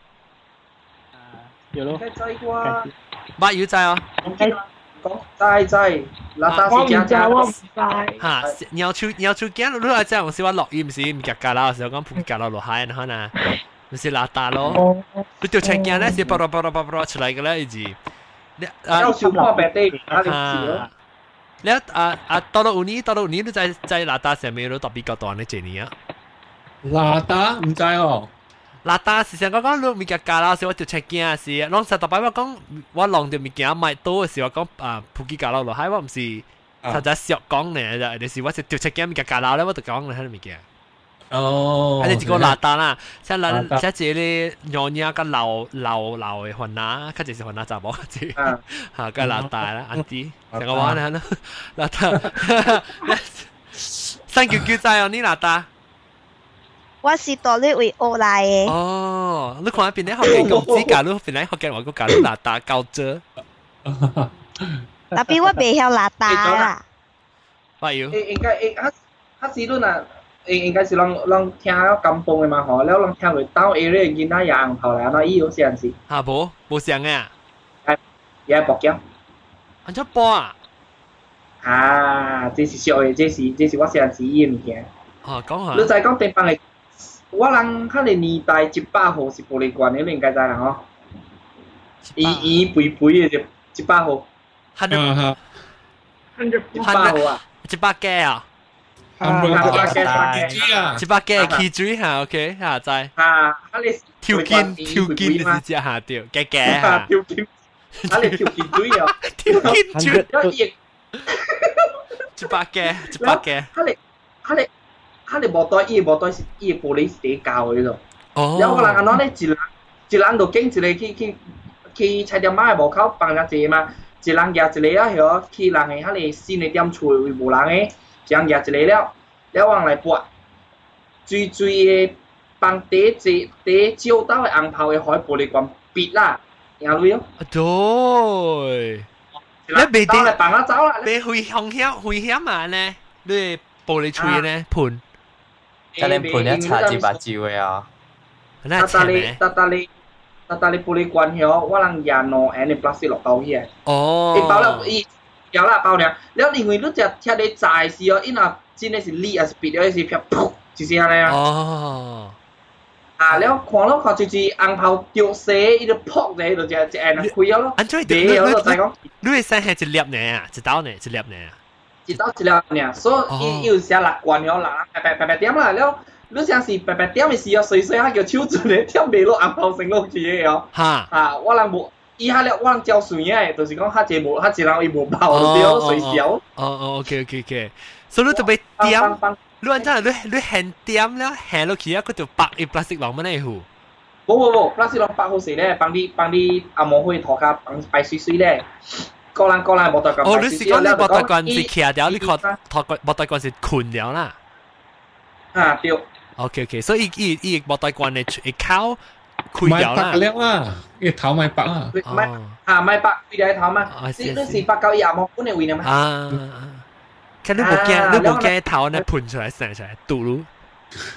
有咯乜要仔啊講齋齋，嗱打時間就我唔知。 嚇，鳥喙鳥喙驚，你話真係我試話落雨唔是唔夾架啦，有時候講撲架落落海可能，唔是邋遢咯。你條青驚咧是啵啵啵啵啵出嚟嘅咧，已經。 你啊，有小破病啲，哪裡事咯？ 你啊啊，到到有年到到有年，你在在邋遢上面都特別較大呢幾年啊？ 邋遢唔知哦。 邋遢是想講講你物件加啦，時我條赤鏡是，攏實特擺我講我弄條物件買多嘅時候講啊，撲機加落落海，我唔是實在少講呢，就就是我是條赤鏡物件加啦咧，我就講咧喺物件。 哦， 係你一個邋遢啦，像咱像這裡娘娘個老老老嘅混啊，佢就是混啊雜冇字，嚇個邋遢啦，安迪，成個玩咧，邋遢，三叫叫仔哦，你邋遢。 我是到你為學來嘅。 哦，你看邊啲學嘅工資價，你邊啲學嘅外國價，你邋遢夠啫。 特別我未曉邋遢啦。 我要。 應該應嚇嚇時陣啊，應應該是讓讓聽到金崩嘅嘛嗬，แล้ว讓聽佢到 area 見到洋頭嚟，那伊有陣時。 嚇冇冇聲嘅啊？ 係，也係薄鏡。 安怎播啊？ 啊，這是小嘅，這是這是我陣時伊嘅物件。 哦，講下。 你再講地方嘅。我人佢哋年代一百號是玻璃罐嘅，你應該知啦嗬。伊伊肥肥嘅就一百號。 係啊係。一百號啊！ 一百幾啊？ 一百幾啊？ 一百幾起水嚇 ，OK 嚇知。 啊！你條件條件你是只下掉，幾幾嚇？ 條件，啊你條件水啊！ 條件水。 有熱。 一百幾，一百幾。 佢哋佢哋。佢哋無袋，伊無袋是伊玻璃是地膠嘅咯。哦。有個人安怎咧，一人一人就經一個去去去菜店買無口幫人坐嘛，一人夾一個啊，曉去人嘅迄個新嘅店厝位無人嘅，一人夾一個了，了往來撥，最最嘅幫第一第照到嘅紅泡嘅海玻璃罐別啦，然後咯。 對。你未定？ 幫我走啦。 你危險險危險啊呢？你玻璃錘呢盤？ 就連盤一查至八招嘅啊！ 那但係但但係但但係玻璃罐曉，我人廿攞誒，你 plastic 落包起嚟。 哦。 你包了，伊有啦包了，แล้ว因為你只聽你จ่時哦，因為真係是裂還是別咗是片噗，就是咁樣。 哦。 啊，แล้ว看咯看就是紅泡掉死，伊就撲嚟就只只誒開咗咯。 安怎你你你會使係一粒呢啊？一刀呢？一粒呢？ 一刀一粒呢，所以伊有時六罐了，人白白白白點啦，了你像是白白點嘅時候，隨隨下叫手準咧，點未落紅包成落去嘅哦。 哈啊，我人無，伊下了我人照算嘅，就是講下一無，下一人伊無包掉隨少。 哦哦，OK OK OK，所以你特別點，你安怎你你現點了，現落去啊，佢就白一 plastic 落乜嘢糊？ 冇冇冇 ，plastic 落白好時咧，幫你幫你阿毛可以塗下幫擺水水咧。個人個人冇帶罐。 哦，你是講你冇帶罐是徛掉，你個帶罐冇帶罐是困掉啦。 啊，對。 OK OK，所以伊伊冇帶罐嘅會靠開掉啦。 買白了啊，一頭買白啊。 買啊買白，佢哋頭嘛。你你是白膠伊阿毛本嚟會嘛？ 啊，看你冇驚，你冇驚頭呢盤出來成出來堵嚕。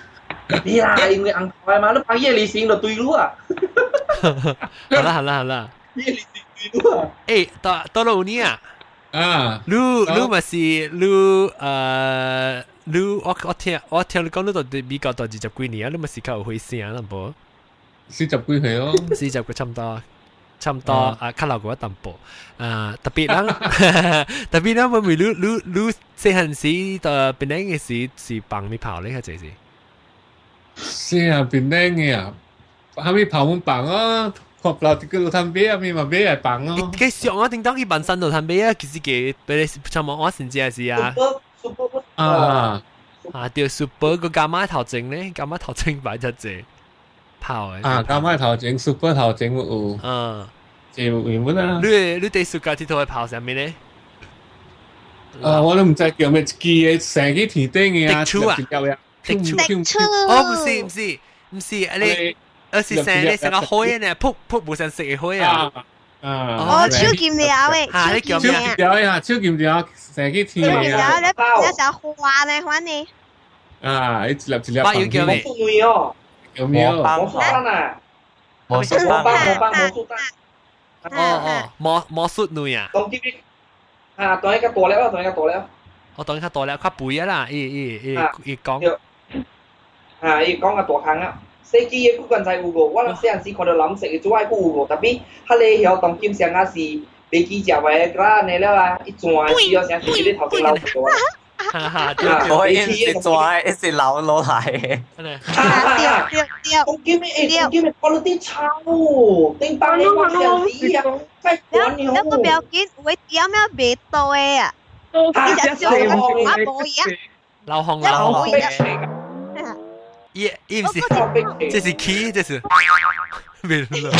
你啦，因為紅頭嘛，你幫葉利行就對路啊。 好啦好啦好啦。 葉利行對路啊。 誒，到到了你啊。 啊， 你你咪是你誒，你我我聽我聽你講你到美國到二十幾年啊，你咪是較有回聲啦，無？ 四十幾歲咯。 四十個差唔多。差唔多啊，較老過一淡薄啊，特別啦，特別啦，因為你你你細漢時到檳城嘅時是幫你跑呢，係幾時？ 是啊，檳城嘅啊，後尾跑滿幫啊，學到啲個攤餅啊，咪咪俾人幫咯。 幾時我叮當去辦山度攤餅啊，其實嘅俾你差唔多我先知係是啊。 啊啊，對 super 個加碼頭前咧，加碼頭前擺只隻。跑誒！ 啊，加埋頭前 super 頭前有， 嗯， 就原本啊。 你你對 super 鐵頭係跑上面咧？ 啊，我都唔知叫咩機嘅，成個天頂嘅啊， 滴出啊， 滴出。 哦，唔是唔是唔是，你而是成你成個開呢，撲撲冇成食嘅開啊！ 啊， 哦，超劍鳥誒， 超劍鳥鳥呀，超劍鳥，成個天嘅啊！ 超劍鳥，你有時候花呢，花呢？ 啊，一粒一粒。 花要叫咩？ 有沒有？ 魔術蛋啊！ 魔術蛋，魔術蛋，魔術蛋。 哦哦，魔魔術女啊！ 當啲啊，當一個多了，當一個多了。 我當一個多了，較肥啊啦！伊伊伊伊講。 啊，伊講個大坑啊！細機嘅古近仔有個，我嗰陣時看到藍色嘅做愛古有個，特別佢哋有當金上啊是飛機食嘅啦，你了啊，一轉需要成時啲頭先撈咗。 哈哈， 我一時抓，一時撈落嚟。 掉掉掉！ 我叫咩？誒，我叫咩 quality 差喎，頂班你話成時啊，真係講你好。 一個表件會點樣味道嘅啊？你就笑我話冇嘢。 老紅老紅。伊伊唔是，這是 key， 這是。沒了。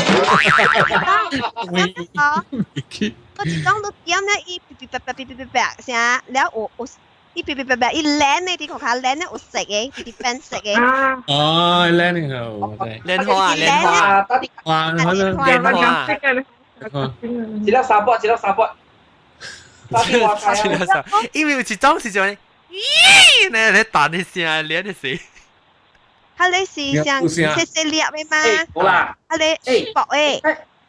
我只講到點咧，伊嗶嗶嗶嗶嗶嗶嗶聲，然後我我。伊嗶嗶嗶嗶，伊靚呢啲學校靚呢，有食嘅，嗶嗶粉食嘅。 哦，靚呢好， 靚花啊，靚花， 哇，可能靚花。 只粒三波，只粒三波。 只粒三，因為有一種是就係，咦，你你彈啲聲，靚啲聲。 佢哋是像細細粒嘅嘛？ 好啦， 佢哋薄嘅。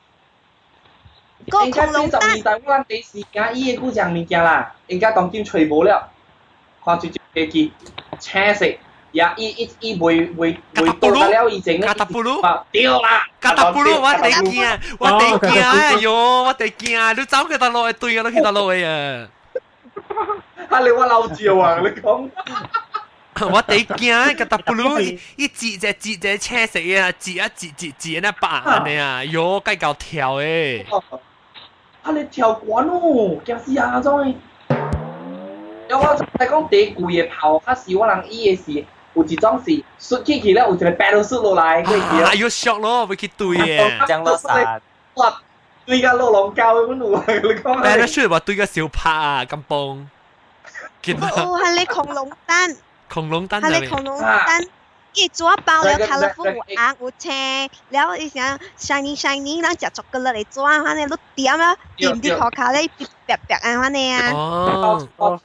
個恐龍蛋。應該我哋時間伊個樣物件啦，應該當今吹無了。看住隻飛機，青色，也伊伊伊袂袂袂倒了以前咧， 加達布魯， 掉啦， 加達布魯，我哋驚，我哋驚哎喲，我哋驚，你走佢達路係對嘅，你去達路嘅啊！ 嚇你我老照啊！你講， 我哋驚加達布魯，伊截隻截隻青色嘅，截啊截截截那白嘅啊，喲，計夠跳誒！ 嚇你跳滾哦，驚死啊！真。有我係講第貴嘅炮，較是我人伊嘅是有一種是摔起去咧，有一個 battle 摔落來，嗰啲啊，要 shock 咯，會去對嘅， 降落傘， 哇，對個落浪膠咁樣啊！你講 battle 摔話對個小拍啊，咁崩， 哦，係你恐龍蛋， 恐龍蛋係你恐龍蛋，伊做包了 colourful 有紅有青，然後伊想 shiny shiny，咱食巧克力嚟做，反正你點啊，點啲可卡咧，白白啊，反正啊。 哦。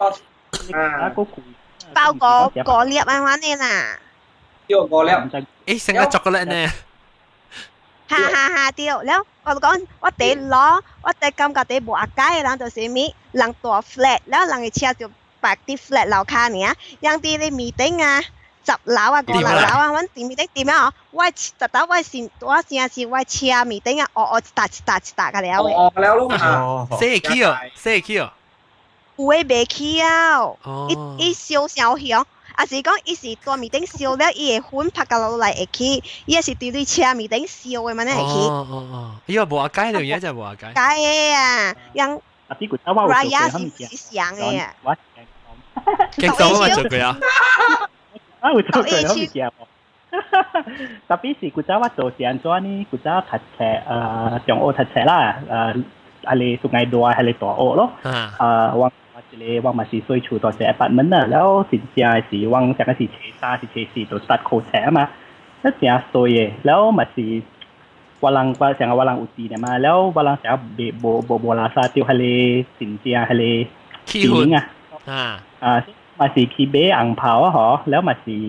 包個個粒啊，反正啦。 丟個粒。 誒，成個巧克力呢？ 哈哈哈！丟，แล้ว我講我哋攞，我哋感覺哋無阿解，人就是咪人大 flat，แล้ว人嘅車就擺啲 flat 樓卡呢，人哋啲米頂啊。十樓啊，個樓樓啊，揾點面頂點樣哦？我特登我先，我先是我車面頂啊，我我一笪一笪一笪嘅了嘅。 哦，了咯嘛。 四個 K 哦，四個 K 哦。 有誒未起啊？伊伊燒小香，啊是講伊是大面頂燒了，伊會粉拍到落來會起，伊是對對車面頂燒嘅嘛呢會起。 哦哦哦，因為無阿解呢樣嘢就無阿解。 解嘅啊，讓 Raya 是是想嘅啊。 勁爽啊！做佢啊！ 啊，會做佢好唔似啊！特別是古早我做時安怎呢？古早讀冊誒中學讀冊啦，誒係你屬藝大係你大學咯。誒我我一個我咪是所以住到隻 apartment 啦，แล้วสินเสีย是วางจากนั้นสิเชซ่าสิเชสี่ตัว start โคแฉมาแล้วเสียสวยแล้วมันสิวลังว่าเสียงวลังอุตีเนี่ยมาแล้ววลังเสียเบโบโบโบลาซาติวทะเลสินเสียทะเลปีงอ่ะอ่าอ่ามาสีคีเบอังเผาเหรอแล้วมาสี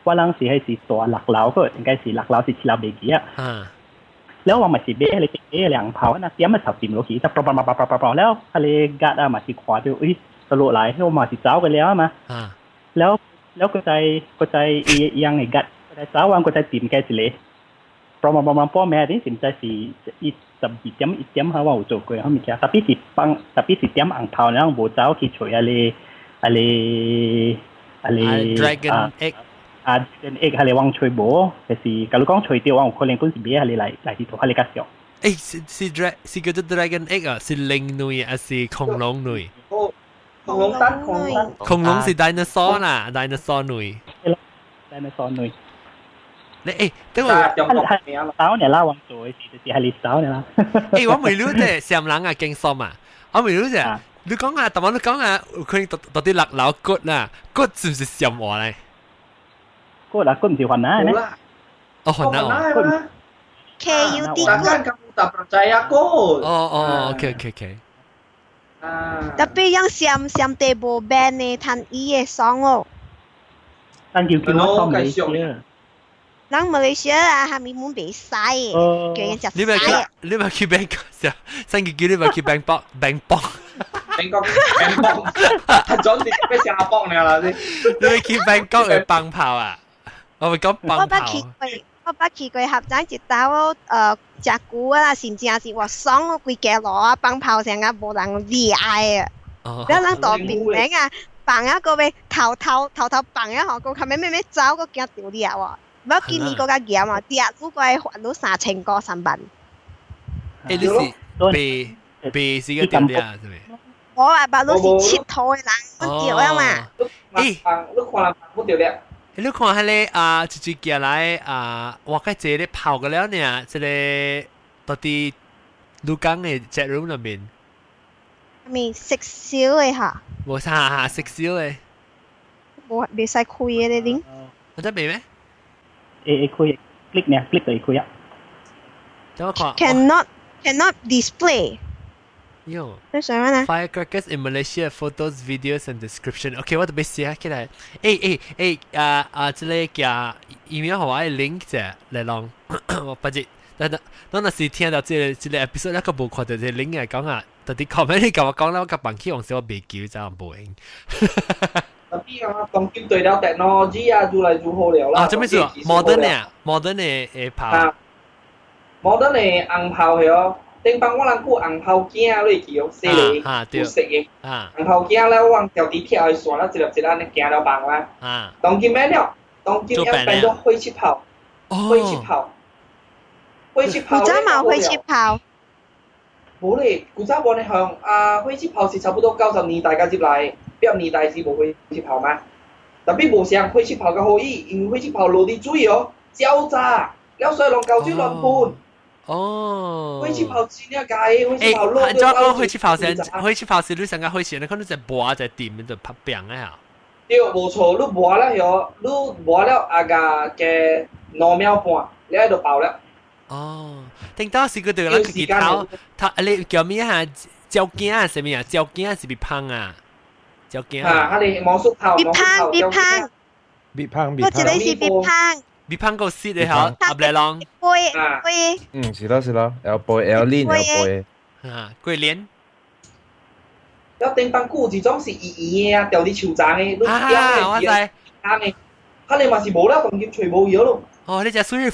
ว่าลังสิให้สิตัวหลักเหลาก็应该是หลักเหลาสิเราเบกี้อ่ะแล้วว่ามันสิเบ้อะไรเบ้อะไรอย่างเผานะเตี้ยมันสับติ่มโลกีจะปะปะปะปะปะปะแล้วอะไรกัดอ่ะมาสิขวาดูอุ้ยตลอดหลายให้มาสิเจ้ากันแล้วมาแล้วแล้วก็ใจก็ใจยังไงกัดก็ใจเจ้าวันก็ใจติ่มแกสิเลยปะปะปะปะพ่อแม่ที่สิมใจสิอีสับอีเตี้ยมอีเตี้ยมเขาว่าโจกเลยเขามีแค่แต่พี่สิปังแต่พี่สิเตี้ยมอ่างเผาแล้วโบเจ้าคิดช่วยอะไรอะไรอะไร Dragon Egg 啊，跟一係你往吹波，就是假如講吹掉，我可能本是別係你嚟嚟啲圖，係你介紹。 誒，是是 dra 是叫做 dragon egg 啊，是靈類還是恐龍類？ 哦，恐龍蛋，恐龍蛋。 恐龍是 dinosaur 啦 ，dinosaur 類。 dinosaur 類。 你誒，等我係係手你啦，往做嘅事就是係你手你啦。 誒，我未了解上人啊，驚爽啊！我未了解。你講啊，但係你講啊，佢到到啲落樓骨啦，骨是唔是上話咧？ 骨啦，骨唔是雲啊，咩？ 哦，雲啊 ，K U D 骨。 Takkan kamu tak percaya kot? Oh, oh, okay, okay, okay. Tapi yang siam siam table band ni tan iye song oh. Tan kêu kêu nó Malaysia. Nang Malaysia ah, kami muốn bị sai. Kêu yang chặt sai. 你咪去 Bangkok 先，新嘅叫你咪去 Bangkok Bangkok。 Bangkok Bangkok，他準時俾下幫你啦先。 你咪去 Bangkok 嘅棒炮啊！我咪講棒炮。 我捌去過，我捌去過合仔一道誒食股啊，甚至係話爽我規家路啊，棒炮成個無人厲害啊！你人到邊名啊，棒一個咪頭頭頭頭棒一項個，後尾咩咩走個驚掉啲啊喎！我見你嗰個嘢嘛，啲啊，如果係還到三千個三萬。 誒，你是被被是個點啲啊？係咪？ 我話白老是切頭嘅人，我掉啊嘛。 誒，你看人不掉咧？ 你看迄個啊，直接寄來啊，我個這裡跑過了呢，這個到底鹿港嘅 chat room 裏面。 咪食少嘅嚇。 冇啥嚇食少嘅。 冇未使開嘅你點？ 我得未咩？ 誒誒開 click 呢 click 就開啊。 等我看。 Cannot cannot display。 Yo, firecrackers in Malaysia, photos, videos, and description. Okay, 我特別寫起來。誒誒誒，啊啊，這個嘅 email 和我嘅 link 啫，嚟講，我不知。但係當那時聽到這個這個 episode，一個冇看到這 link 嚟講啊，到底 comment 你同我講啦，我個辦起用小我未叫就冇用。 Tapi ah, tongkim tu dah teknologi ah, tu lah tu hol liao lah. 啊，做咩事啊 ？modern 嘅 ，modern 嘅誒炮。 modern 嘅紅炮係哦。頂幫我人顧紅炮鏡你記哦，細嚟好食嘅。紅炮鏡咧，我條地鐵去算啦，一粒一粒你行到棒啦。當今咩了？當今要變咗灰氣炮，灰氣炮，灰氣炮。古早冇灰氣炮。 冇咧，古早我哋向啊灰氣炮是差不多九十年代加接嚟，八十年代是冇灰氣炮嘛。特別冇像灰氣炮嘅好意，因為灰氣炮落啲水哦，焦炸，了水浪夠水亂搬。 哦， 灰氣炮是呢個解，灰氣炮攞誒，咗個灰氣炮先，灰氣炮是你成個灰氣，你可能就磨就點就拍餅啊嚇。 對，冇錯，你磨了後，你磨了啊個嘅兩秒半，你喺度爆了。 哦，聽到是個對啦，佢頭頭你叫咩啊？照鏡啊，係咪啊？照鏡是別胖啊？照鏡啊，佢哋魔術炮， 別胖別胖， 別胖別胖， 我這裡是別胖。 別胖夠蝕嘅嗬，合嚟浪。 背背。 嗯，是咯是咯，有背有鏈有背。 啊，鬼鏈。 有頂班古字裝是圓圓嘅啊，掉啲潮盞嘅，你啊，我知。啱嘅，佢哋咪是冇啦，咁叫全部嘢咯。 哦，你隻水。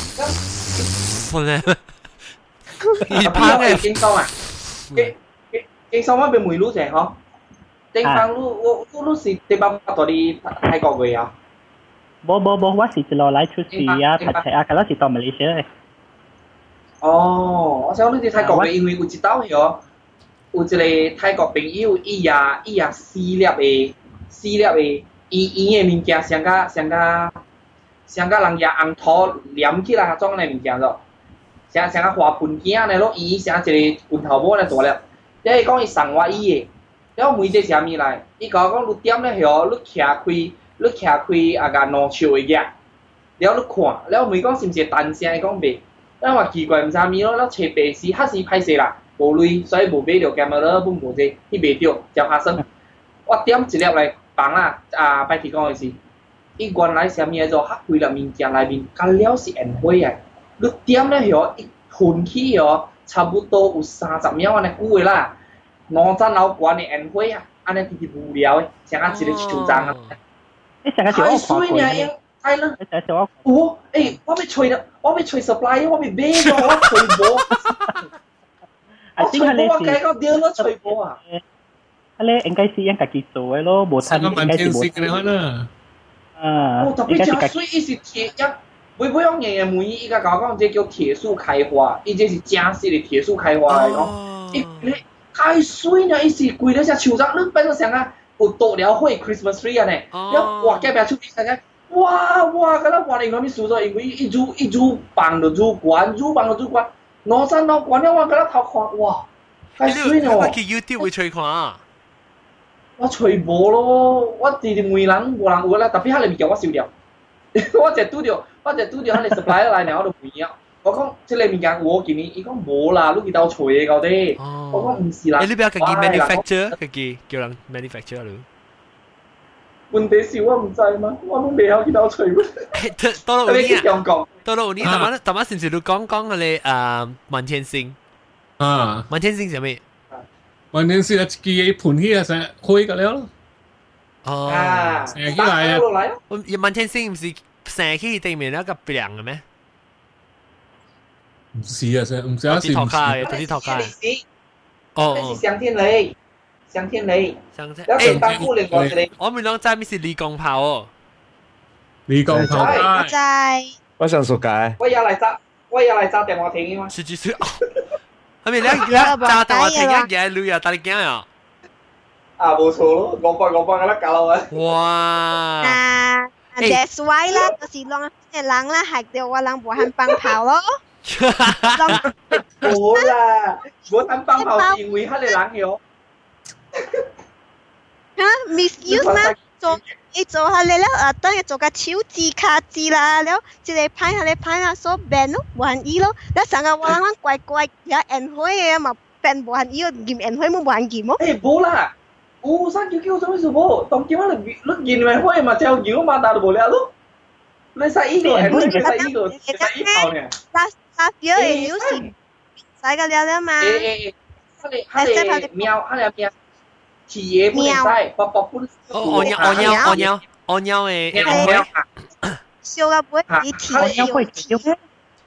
別胖嘅。經收啊！經經經收乜俾梅魯成嗬？頂班魯我我魯是頂班到啲泰國嘅啊。 บ่บ่บ่ว่าสิจะรอไลฟ์ชุดสีอ่ะผัดไทยอ่ะก็แล้วสิต่อมาเลเซียเลยอ๋อ我想你哋泰國嘅因為有一道嘢有一個泰國朋友伊也伊也四粒嘅四粒嘅伊伊嘅物件上加上加上加人也紅土黏起來裝嘅物件咯上上加花盆件咧咯伊上一個罐頭煲咧做咧你係講伊送我伊嘅然後每隻啥物來伊講講你點咧係你徛開你徛開啊個兩手嘅嘢，了你看，了咪講是唔是單聲講袂？因為奇怪唔知咪咯，了切白絲，黑絲歹勢啦，無類，所以無買着 camera 本無濟，去賣着就拍生。我點一粒來放啦，啊，白提講嘅是， 伊原來啥物嘢做較貴啦物件內面加了是煙灰啊，你點咧嗬一噴起嗬，差不多有三十秒安尼久嘅啦，五層樓高嘅煙灰啊，安尼直直無聊嘅，像啊一個樹欉啊。太水呢，因係啦。我誒，我要吹啦，我要吹 supply， 我要買咗，我吹波。我吹波，我計個屌咯，吹波啊！ 啊咧應該是應家己做嘅咯，無趁應該是無趁。啊！ 哦，特別真水，伊是鐵一，每每樣嘢嘅每伊個講講，這叫鐵樹開花，伊這是正式嘅鐵樹開花嚟講。伊你太水呢，伊是貴到只樹欉，你變到成啊！有多了會 Christmas tree 啊呢，要畫隔壁出邊睇睇，哇哇！嗰粒畫嚟講咪數咗，因為一株一株棒就株冠，株棒就株冠，攞山攞冠，我嗰粒頭看，哇！太水呢！ 我去 YouTube 會吹看啊！ 我吹無咯，我直直每人無人有啦，特別迄個物件我收掉，我只拄着，我只拄着迄個 supply 來呢，我就唔要。我講即個物件我今年，伊講無啦，你去兜吹嘅到底。我講唔是啦。 誒，你邊有家己 manufacture，家己叫人 manufacture 咯。 問題是我唔知嘛，我都未曉去兜吹。 到到有年啊，到到有年，頭晚頭晚是唔是你講講嗰啲誒滿天星？ 啊， 滿天星係咩？ 滿天星一支嘢盤起啊，成開㗎了。 哦， 成起來啊！ 滿天星唔是成起地面一個亮嘅咩？ 唔是啊，是唔是啊？ 是頭卡嘅，就是頭卡。 哦，那是香天雷，香天雷。 香天。 誒，當初另外一個， 我咪講知咩是李光炮哦。 李光炮。 我知。 我想熟解。 我也來揸，我也來揸電話亭嘛。 是是是。係咪你你揸電話亭一嘢旅遊帶你驚啊？ 啊，冇錯咯，我幫我幫佢啦搞啊。 哇！ 啊 ，that's why 啦，就是讓啲人啦，係叫我人無肯放炮咯。 冇啦，我等放炮是因為佢哋人咗。 嚇 ，misuse 咩？做你做下你咧，誒，等你做個超字卡字啦，แล้ว即係派下你派下所 ban 咯，無人意咯。แล้ว成日我諗諗怪怪，有人開嘅嘛 ban 無人意，嫌人開冇無人嫌咯。 誒，冇啦，我三九九做咩事冇？當叫我哋你嫌人開嘛，就嫌我嘛，但係冇了咯。你使依個人開，你使依個，你使依炮呢？ 發表嘅料是使嘅了了嘛？ 誒誒誒，佢哋佢哋喵，佢哋喵，企業不能使，八八本。 哦，按鳥按鳥按鳥按鳥誒按鳥。 燒嘅杯你貼鳥會燒。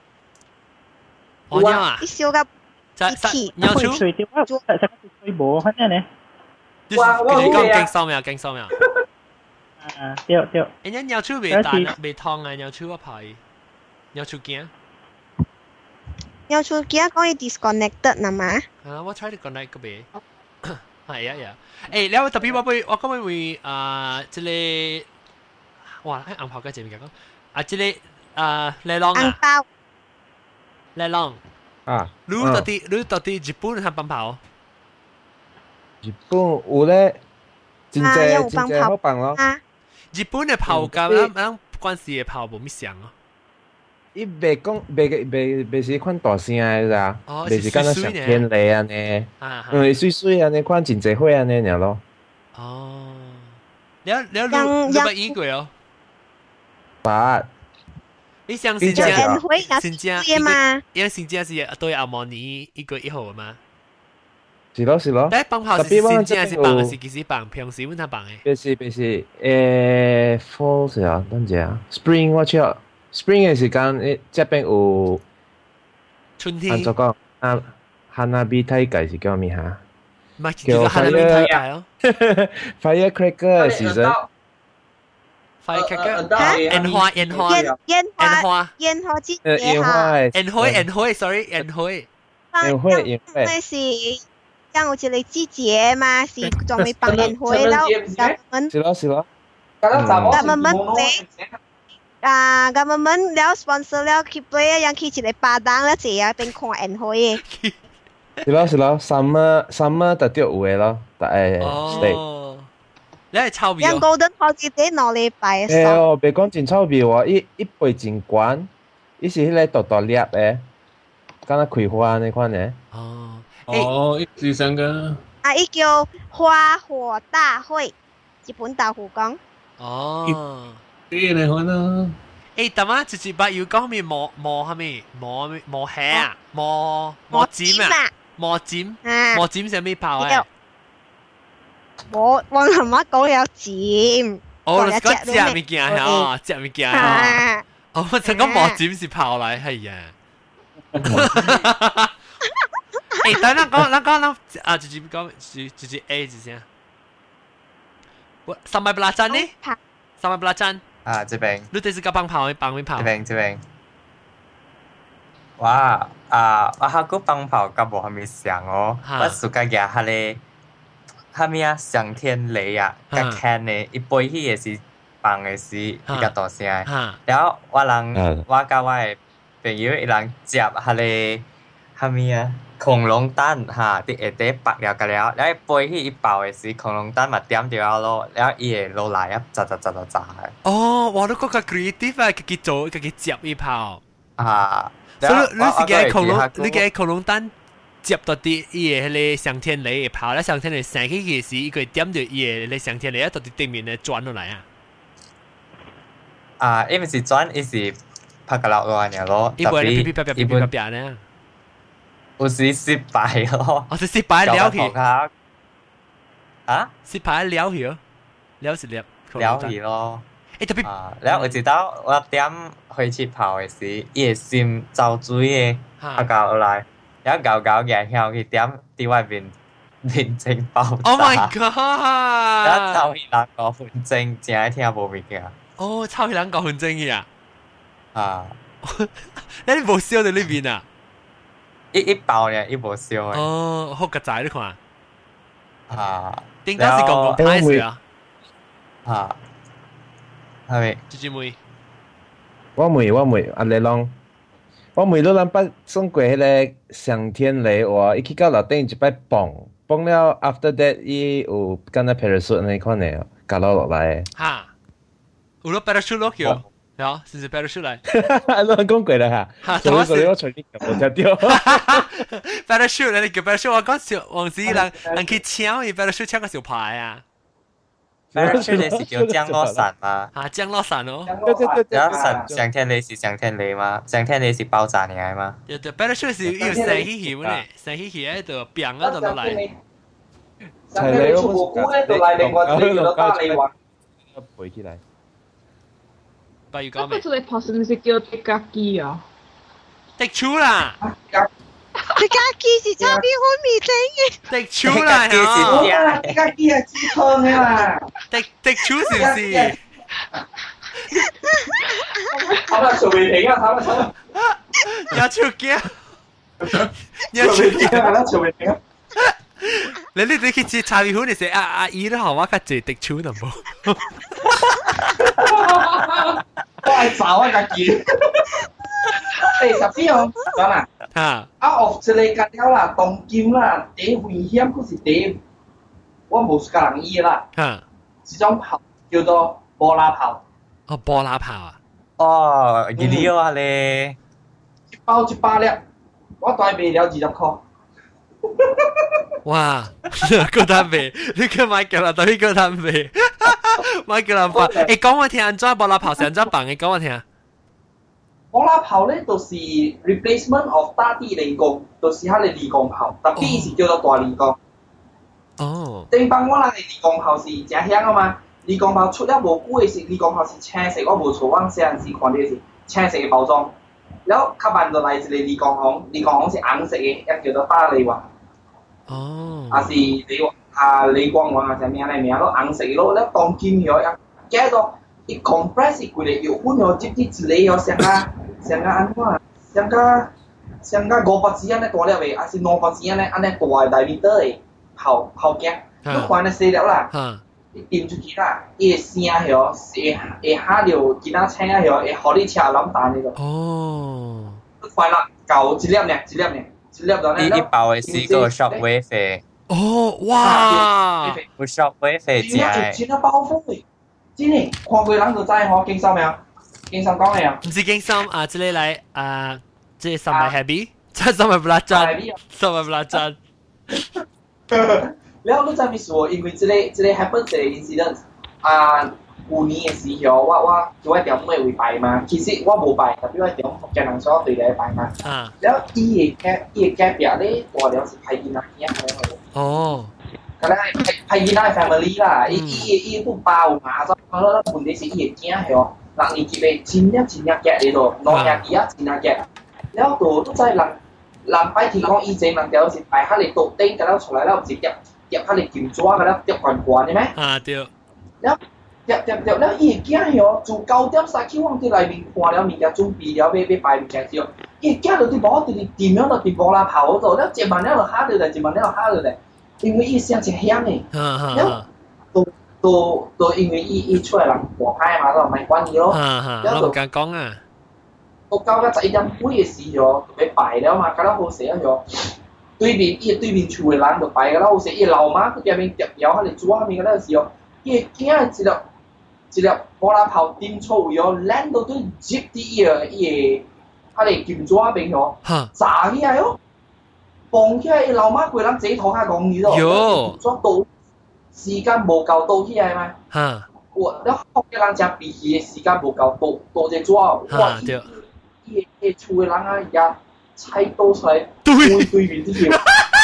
按鳥啊？ 你燒嘅你貼。鳥出。 吹掉啊！做係食吹冇係咩呢？ 哇哇！ 你講勁爽未啊？勁爽未啊？ 啊，對對。 誒，人鳥出未彈啊？未燙啊？鳥出我排。鳥出驚。 鳥出驚講伊 disconnected 啦嘛？ 啊，我 try to connect 個邊。係啊係啊。誒，แล้ว特別我會我今日會啊，即係哇，喺硬炮嘅前面講啊，即係啊，雷浪啊。 硬炮。 雷浪。 啊。 你到底你到底日本係放炮？ 日本有咧，真濟真濟好放咯。 日本嘅炮甲，咱咱關係嘅炮無乜像哦。 伊袂講，袂袂袂是款大聲誒咋，袂是敢若上天雷安尼，嗯，水水安尼款真濟火安尼爾咯。 哦，你你你你捌演過哦？ 捌。 你像新疆新疆嘅嘛？ 因為新疆是對阿摩尼一個一號嘛。 是咯是咯。 但放炮是新疆是放嘅，是其實放，平時阮他放嘅。 別是別是，誒 ，fall 是啊，等陣啊 ，spring 我知。Spring 嘅時間，誒，這邊有春天。 按怎講啊？花火大會是叫咩嚇？ 唔係叫花火大會咯。 Firecracker 嘅時陣。 Firecracker。煙花煙花。 煙花。煙花。 煙花之誒煙花。 煙花煙花 ，sorry 煙花。 煙花煙花。 那是像有一個季節嘛，是專門放煙花咯。 是咯是咯。 咁我們啊，咁我們了 sponsor 了去 play 樣去一個巴當了，這樣邊看煙花嘅。 是咯是咯 ，summer summer 特啲有嘅咯，但係 stay。你係臭味哦。 樣 golden 好似啲兩禮拜。 誒哦，別講真臭味喎，一一杯真關，伊是迄個大大粒嘅，敢若開花那款嘅。 哦。 哦，一時上個。 啊，伊叫花火大會，日本豆腐講。 哦。 啲你可能。 誒，但係直接把要講咩磨磨係咪磨磨鞋啊，磨磨尖啊，磨尖，磨尖係咩泡啊？ 我我阿媽講有尖。 哦，你講隻物件係哦，隻物件係哦。我想講磨尖是泡嚟，係呀。誒，等陣講，等講，等啊，直接講，直直接 A 字先。三百不拉真呢？三百不拉真。 啊，這邊。 你這是個幫跑，幫邊跑？ 這邊這邊。哇！啊，我下個幫跑甲無蝦米像哦，我暑假嘅下咧，蝦米啊上天雷啊，甲看咧，伊背起嘅是幫嘅是伊個大聲，然後我人我甲我嘅朋友伊人接下咧，蝦米啊恐龍蛋嚇，啲下底白了個了，然後背起伊爆嘅是恐龍蛋嘛點掉咯，然後伊會落來啊，炸炸炸炸炸嘅。 哦，我都覺得 creative 啊，自己做自己接一炮。 啊！ 所以你是嘅恐龍，你嘅恐龍蛋接到啲伊嘅迄個上天雷嘅炮，咧上天雷升起嘅時，伊個點到伊嘅咧上天雷啊，到啲地面咧轉落來啊。 啊，伊唔是轉，伊是拍個落來嘅咯， 伊會咧噼噼啪啪噼噼啪啪咧。 有時失敗咯， 我是失敗了去。 啊？ 失敗了去哦，了是了。 了去咯。 誒特別啊，แล้ว我知道我點開始跑嘅時，伊個心走水嘅，啊搞來，然後搞搞嘅後佢點喺外邊面整爆炸。 Oh my god！ 然後臭氣人個分鐘，真係聽無物件。 哦，臭氣人個分鐘嘅啊！ 啊， 你冇燒到呢邊啊？ 一一爆呢，一無燒嘅。 哦，好個仔你看。 啊， 點解是講講歹勢啊？ 啊。係咪？ 姐姐妹， 我妹我妹阿你講，我妹都諗捌送過迄個上天雷話，伊去到樓頂一擺蹦，蹦了 after that 伊有敢若 parachute 那款嘅，降落落來。 哈，有攞 parachute 落去哦，係是是 parachute 嚟。 你講過啦嚇，所以所以我隨你講就掉。 parachute 你叫 parachute，我講小王子人人去搶，伊 parachute 搶個小牌啊。 parachute 你是叫降落傘嗎？ 啊，降落傘哦。 對對對對。 然後上上天雷是上天雷嗎？上天雷是爆炸嚟嘅嗎？ 對對 parachute 是要升起去咧，升起去喺度，砰喺度落嚟。 上天雷出蘑菇咧，就嚟另外一個叫做大雷王。 背起來。 不如講咩？ 咁你拍是唔是叫迪加基啊？ 迪出啦！ 迪加基是差別好味整嘅。 迪出啦！ 迪加基係自創嘅嘛？ 迪迪出是唔是？ 好啦，徐慧萍啊，好啦，好啦。 有出鏡， 有出鏡，係啦，徐慧萍啊。 你呢啲去茶味好，你食阿阿姨都好，我較濟迪出能冇。 我係找啊家己。第十四號講啦，啊，of 這裡講了啦，東京啦，第危險嗰是第，我冇時間意啦。啊，這種炮叫做波拉炮。 哦，波拉炮啊！ 哦，記得啊咧， 一包一百粒，我大賣了二十塊。 哇，夠膽賣！你叫買腳啦，等於夠膽賣，買腳啦發。誒，講我聽，安怎波拉炮是安怎辦嘅？講我聽。 波拉炮咧，就是 replacement of 大地雷公，就是佢嘅離光炮，特別是叫做大離光。哦。正邦我人嘅離光炮是真響啊嘛，離光炮出了無久嘅時，離光炮是青色，我無錯，我細陣時看到是青色嘅包裝。然後較慢就來一個離光紅，離光紅是紅色嘅，一叫做大雷王。哦。啊是雷王啊雷光王啊，就咩嚟名咯，紅色嘅咯，แล้ว當金咗一加到。一 compress 一個咧，有款哦，接啲之類哦，成個成個安怎啊？成個成個五百支安尼大粒嘅，還是兩百支安尼安尼大嘅大米多嘅炮炮鏡，你看你細粒啦，你掂出去啦，伊個聲係哦，會會嚇到其他青啊係哦，會互你車攬蛋呢個。哦。你看啦，夠一粒呢，一粒呢，一粒就呢。 一包嘅是個 shockwave 嘅。 哦，哇！ 個 shockwave 嘅真係。 真係爆風嘅。真係，看過人就知我經心未啊？經心講未啊？ 唔是經心啊，這裡來啊，這三百 happy，這三百不拉真，三百不拉真。 然後你知唔知我因為這個這個 happen 嘅 incident 啊， 舊年嘅時候，我我叫我點妹會拜嘛，其實我冇拜，特別我點福建人所對你拜嘛。啊。แล้ว伊個嘅伊個嘅別咧，大了是派囡仔囝嘅。哦。咁咧派囡仔 family 啦，伊伊伊不包嘛，所以咧問題是伊個囝係哦，人年紀嘅真正真正嘅嚟到，老爺啲啊真正嘅，แล้ว到都真係人人拜提講以前人哋有時拜下嚟到頂，咁แล้ว出來แล้ว直接入下嚟劍抓，咁แล้ว入棍棍嘅咩？啊對。แล้ว入入入แล้ว伊個囝係哦，做九點三起往啲內面看了物件準備了，要要拜物件之後，伊個囝就啲冇啲點樣就點冇啦跑嗰度，แล้ว一萬了就下到嚟，一萬了就下到嚟。因為伊聲真響誒，แล้ว到到到因為伊伊出來人和派嘛，就唔係關伊咯。แล้ว就講講啊，到九個十一點幾嘅時候就要拜了嘛，咁樣好勢咗。對面伊對面厝嘅人就拜，咁樣好勢，伊老媽佢邊邊夾腰喺度做下面嗰陣時候，伊個囝一粒一粒波拉炮點錯咗，爛到都接啲伊個伊個喺度劍做下邊咗，炸起來咯。放起來，老媽佢諗自己坐下講嘢咯，做到時間冇夠到起來嘛。嚇！我你學嘅人只比起嘅時間冇夠到，到只做哇！伊伊厝嘅人啊，而家菜刀出來對對面啲嘢，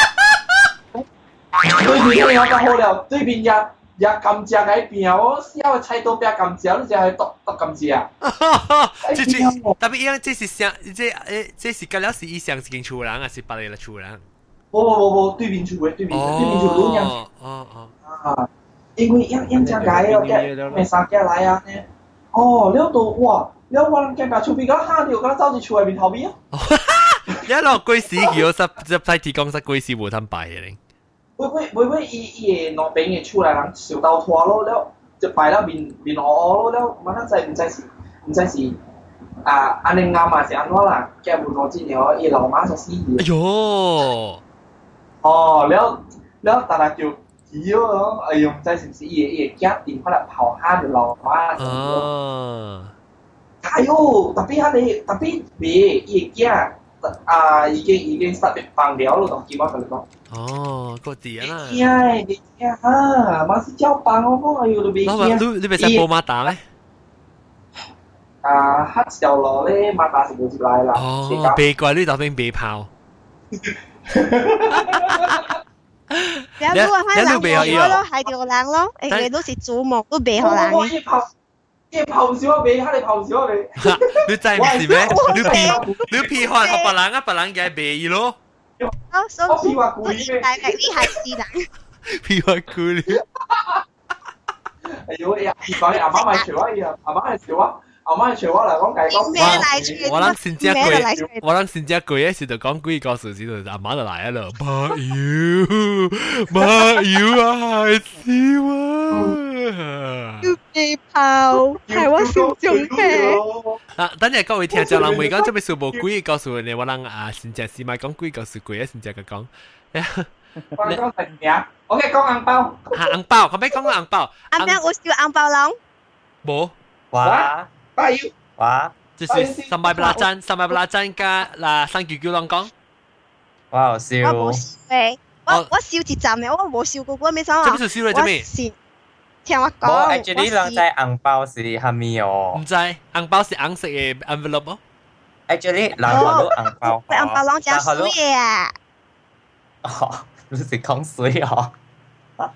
對面啲嘢就好了，對面也也甘蔗喺邊哦，小嘅菜刀邊甘蔗，你就係剁剁甘蔗啊！ 即即特別樣，這是上這誒，這是隔了是以上一間厝人，還是別個厝人？ 冇冇冇冇，對面厝嘅對面對面厝老娘。哦哦啊！因為樣樣只解哦，嘅咪三家來啊呢？哦，了到哇！了我人家家厝邊個嚇掉，咁走至厝內面頭邊啊！ 一落歸時叫實實際提講實歸時冇攤擺嘅咧。 會會會會伊伊個那邊嘅厝內人燒到拖咯，了就擺了面面河咯，了乜撚仔唔知是唔知是啊安尼啱嘛是安怎啦？嘅門羅之後，伊老媽就死咗。哎呦！哦，了了大家就急咯，哎呦唔知是唔是伊個伊個家電可能跑下就老媽。哦。加油！特別係你特別別伊個家。啊，已經已經實力放了咯，同見我同你講。 哦，個點啦。 係，你聽啊，馬是交棒我講，哎呦，你別驚。 你你別使報馬達咧？ 啊，黑條路咧，馬達是冇接來啦。 哦，別怪你當邊別跑。 你你話開人我咯，係條人咯，誒，你都是做夢都別學人嘅。 你跑少啊你，嚇你跑少啊你！ 你真唔是咩？你屁你屁話學別人啊，別人嘅別意咯。 我屁話故意咩？ 你係是人。 屁話故意。 哎呦呀！你講阿媽咪笑我呀，阿媽係笑我，阿媽係笑我嚟講計講。 咩嚟？ 我諗先只句，我諗先只句嘅時就講鬼故事時就阿媽就嚟啦，馬妖馬妖啊，係笑啊！ 地炮，係我心中嘅。 啊，等陣各位聽眾人未講，做咩數冇鬼故事你我諗啊，先只是咪講鬼故事鬼啊，先只個講。 我講成名 ，OK 講紅包。 啊，紅包，可唔可以講紅包？ 阿咩？我笑紅包郎。 冇。 哇！ 哎呦！ 哇！ 就是三百八針，三百八針加嗱三九九啷講。 哇！好笑。 我冇笑誒，我我笑一陣嘅，我冇笑過，我咩想啊？ 做咩笑咧？做咩？ 聽我講。 冇 ，actually 人知紅包是蝦米哦？ 唔知，紅包是紅色嘅 envelope 哦。 actually 人學到紅包， 紅包郎真水嘅啊！ 哦，你是講水哦？ 啊！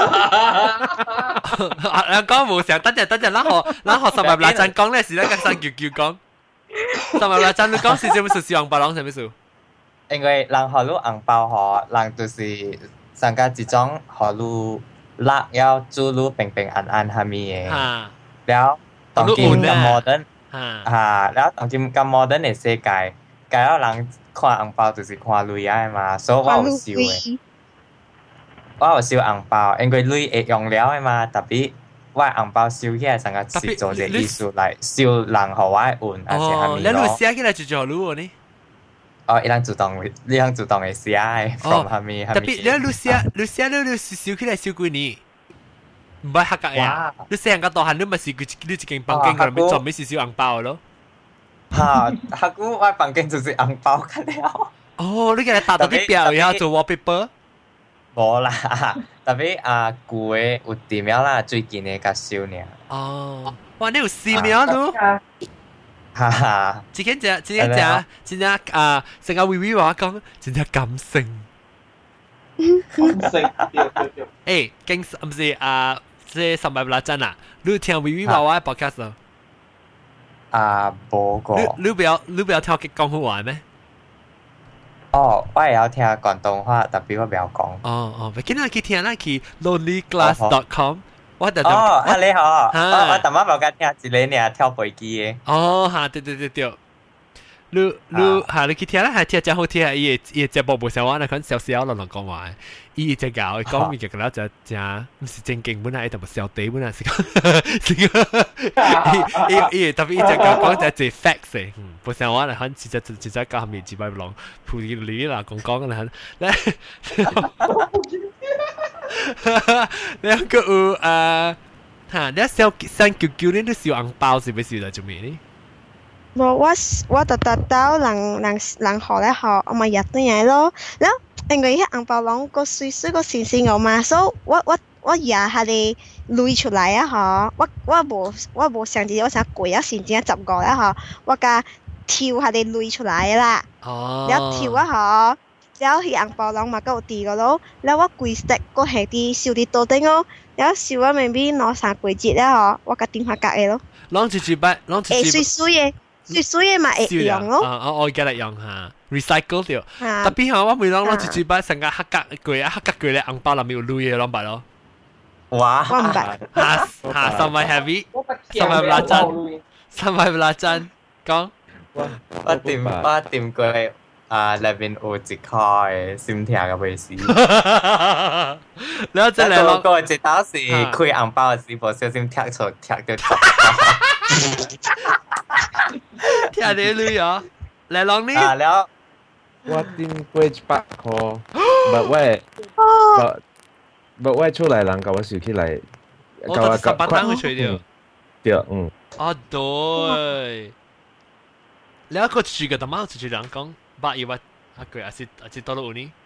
講冇成，等陣等陣，咱學咱學十萬八陣講咧是咧個三九九講，十萬八陣你講是做咩事？是紅包郎係咩事？ 因為人學到紅包嗬，人就是上加一種學到。辣要注入平平安安係咪嘅？แล้ว當今咁 modern 嚇，แล้ว當今咁 modern 嘅世界，介有人看紅包就是看鐳啊嘛，所以我有笑嘅。我有笑紅包，因為鐳會用了嘅嘛，特別我紅包燒起來成個是做隻藝術嚟燒人和我嘅運，而且係咪咯？ 你鐳寫起來就做鐳呢？ 哦，伊人主動，伊人主動會寫嘅 ，from 係咪？ 特別你鐳寫鐳寫鐳鐳燒起來燒幾年？唔係客家呀！你成日個大漢你咪是佢你一間房間嗰度咪做咩是燒紅包咯？ 嚇！客家我房間就是紅包㗎了。 哦，你嘅打到啲表然後做 wallpaper。 冇啦，特別啊舊嘅有地苗啦，最近嘅較少呢。 哦，哇，你有寺廟都？ 哈哈， 之前只之前只真正啊，成個微微話講真正感性。 感性，對對對。 誒，經唔是啊？即係十萬啦真啊！你聽微微話話 podcast 咯？ 啊，冇個。 你你不要你不要聽佢講好話咩？ 哦，我也有聽廣東話，特別我唔要講。 哦哦，咪今日去聽啦，去 lonely glass dot com。我特哦，啊你好，我我特晚冇緊聽一個呢跳飛機嘅。 哦，嚇，對對對對。你你嚇你去聽啦，係聽真好聽啊！伊伊節目無相關，可能小小人講話，伊只搞講物件啦，就正唔是正經本來，但係小地本來是講是個，伊伊特別伊只講講就係 facts 嘅，無相關，可能直接直接講下面幾百浪，普啲嚟啦講講啦，咧，兩個有誒嚇，你小三九九年都燒紅包是唔是嚟做咩呢？ 我我我特特到人人人學咧學，我咪入到嘢咯。แล้ว因為啲紅包囊個水水個線線我嘛，所以我我我日係你累出嚟啊！嗬，我我冇我冇上次我想攰啊，線線十個啊！嗬，我架跳係你累出嚟啦。 哦。 แล้ว跳啊！嗬，แล้ว啲紅包囊嘛夠低個咯，แล้ว我攰食個係啲少啲多啲咯，แล้ว少啊未必攞三季節咧嗬，我架電話格嘅咯。 攞住住筆，攞住住。誒， 水水嘅。水水嘅咪會用咯， 啊，我我記得用嚇 ，recycle 掉。特別係我每當攞住紙筆，成個黑格句啊，黑格句咧，紅包裡面有鐳嘅攞白咯。 哇！ 我唔白。 嚇嚇，三位 heavy，三位拉真，三位拉真，講。 我點我點句啊，裏邊有一塊心跳嘅位置。 แล้วจะแล้วก็จะ當時開紅包嘅時候，小心踢錯踢到頭。 聽下你女啊，嚟講呢？ 啊了， 我點過一百塊，不喂，不不喂出嚟人，甲我收起來， 甲我十八單去除掉。 對，嗯。 哦對，你一個住嘅，但係住住人講百二萬一個月，還是還是多到五年？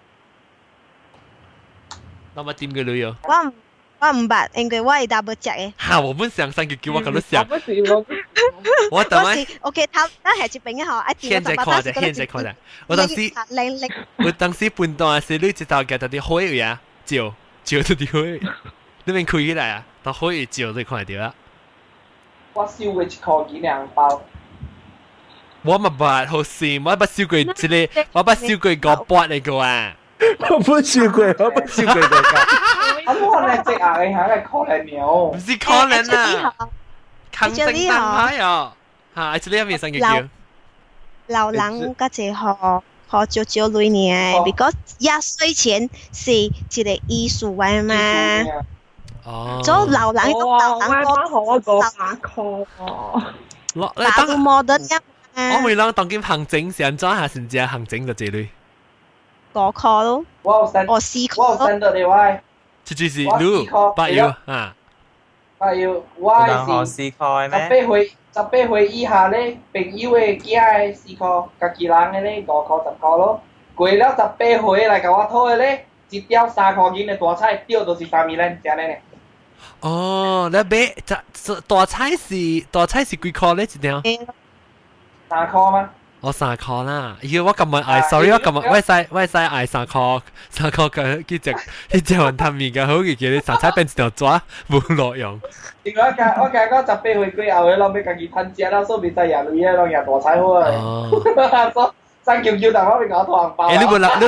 那麼點嘅女啊？ 我唔我唔白，因為我係 double 隻嘅。 嚇！我本想三九九，我咁都想。我等下。 我記頭等下接邊一號，一現在看的，現在看的。我當時，我當時半段係你知道嘅，到啲開呀，照照到啲開，你邊開起來啊？到開照就看到啦。 我燒過一塊幾兩包。 我咪白好線，我不燒過一個，我不燒過個八嚟個啊。 我不燒過，我不燒過個。 咁可能隻牙你係係可能鳥， 唔是可能啊，肯定燈牌啊，嚇！這裡有咩生嘅叫？ 老人嗰隻學學少少類呢 ，because 壓歲錢是一個藝術位嘛。 哦。 做老人都老人我學我個把殼喎。 打到摩登一。 我每啷當今行政上裝下先至行政就這類。 個殼咯。 我有 send， 我試過。 我有 send 到你喂。 這就是六八幺啊。 八幺，我係十八歲，十八歲以下咧，朋友嘅囝嘅四塊，家己人嘅咧五塊十塊咯。過了十八歲嚟甲我討嘅咧，一條三塊銀嘅大菜，吊就是三米零，正咧。 哦，你買大菜是大菜是幾塊咧一條？ 三塊嗎？ 我三塊啦，要我今日嗌 sorry， 我今日喂晒喂晒嗌三塊，三塊嘅佢只佢只雲吞麵嘅好嘅叫你三菜變一條紙冇內容。 因為我家我家我十八歲過後，諗要家己趁錢啦，所以就廿女嘅，當廿大菜好啊。所三九九，但我未搞拖紅包。 誒，你冇諗你？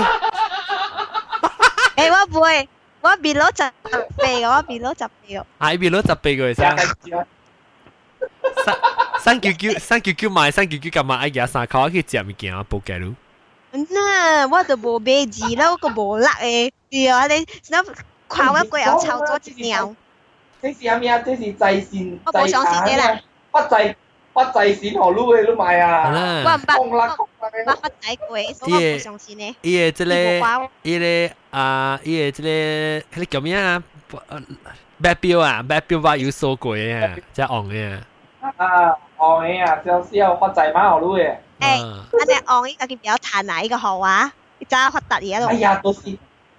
誒，我唔會，我變咗十倍，我變咗十倍。 係變咗十倍嘅先。三三九九三九九買三九九咁買一嘢三塊去食物件啊，報價咯。 嗱，我就冇買字啦，我個冇甩誒。對啊，你嗱看我個有炒咗一鳥。 這是啥物啊？這是在線。 我冇相信你啦。 不在不在線何路嘅都買啊！ 我唔捌，我我不睇過，所以我冇相信你。 伊個即個伊個啊，伊個即個迄個叫咩啊？白標啊，白標話有數過嘅啊，即係紅嘅啊。 啊，紅嘅啊，少少發財馬何路嘅。 誒，我哋紅呢個叫比較彈啊，呢個號啊，你揸發達嘢咯。 哎呀，都是。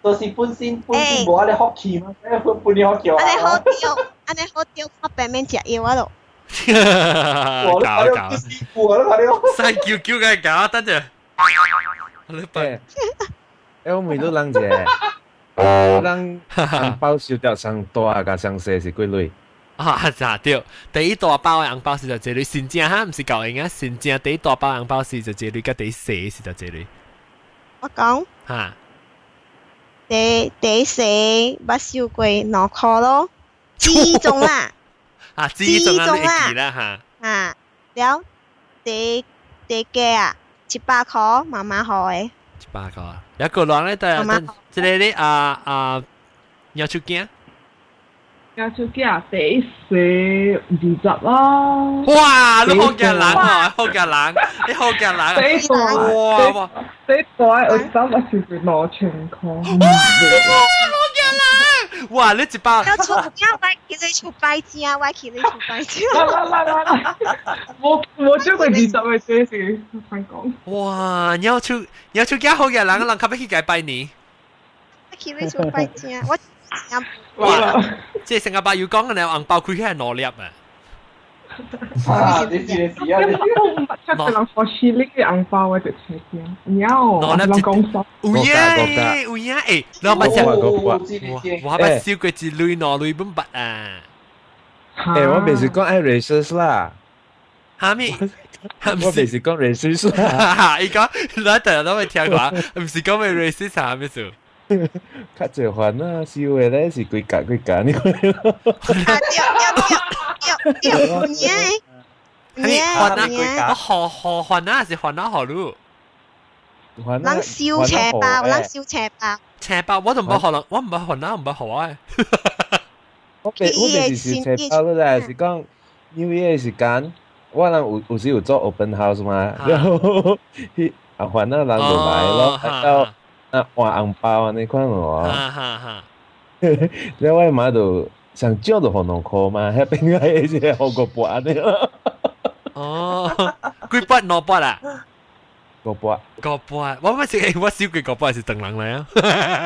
都是本身本身无安尼福气嘛，本本年好叫啊。 安尼好钓，安尼好钓，我白面食药啊咯。 搞搞， 辛苦啊！你睇你。 三九九嘅搞，等陣。你笨。 誒，我每都諗者，咱紅包收到上大甲上細是幾類？ 啊，咋對？第一大包嘅紅包是就這類，新正哈，唔是舊型啊，新正第一大包紅包是就這類，甲第細是就這類。 我講。嚇。第第細捌收過兩箍咯，之中啦。 啊，之中啊，你記啦嚇。 啊，了第第幾啊？一百箍，媽媽號嘅。 一百箍啊！有個人咧，但係即係咧啊啊，要出鏡。 要出鏡第一歲二十啦。 哇！你好勁人啊，好勁人，你好勁人。 第大哇哇！第大我三百四十六千塊。 哇！好勁人！哇！你一百。 要出鏡，我叫你出擺正，我叫你出擺正。 來來來來，我我招過二十嘅這是快講。 哇！你要出你要出鏡好嘅人，人可唔可以拜年？ 我叫你出擺正，我。 哇！即係新加坡要講嘅，你有紅包佢係攞粒啊！ 啊！你是你是啊！你攞攞貨士呢啲紅包我就切啲，有攞粒講實。 有呀有呀誒，攞乜嘢？我乜燒過一類攞類本筆啊！ 誒，我平時講愛 racist 啦。 嚇咩？ 我平時講 racist 啦。 依家我第日都會聽話，唔是講咩 racist 係咩事？ 較濟煩啊，燒嘅咧是幾格幾格呢個。 啊！掉掉掉掉掉！你你還啊幾格？何何還啊？是還啊何路？ 人燒斜包，人燒斜包。 斜包我都唔可能，我唔係還啊，唔係何啊。 我平我平時燒斜包咧是講 New Year 時間，我人有有時有做 open house 嘛，然後去啊還啊人就來咯，到。啊，換紅包啊！你看我，哈哈哈。你我媽就上少就換兩箍嘛，迄邊個係是好個八呢？ 哦，幾八兩八啊？ 個八， 個八，我乜食？我少幾個八是鄧人嚟啊！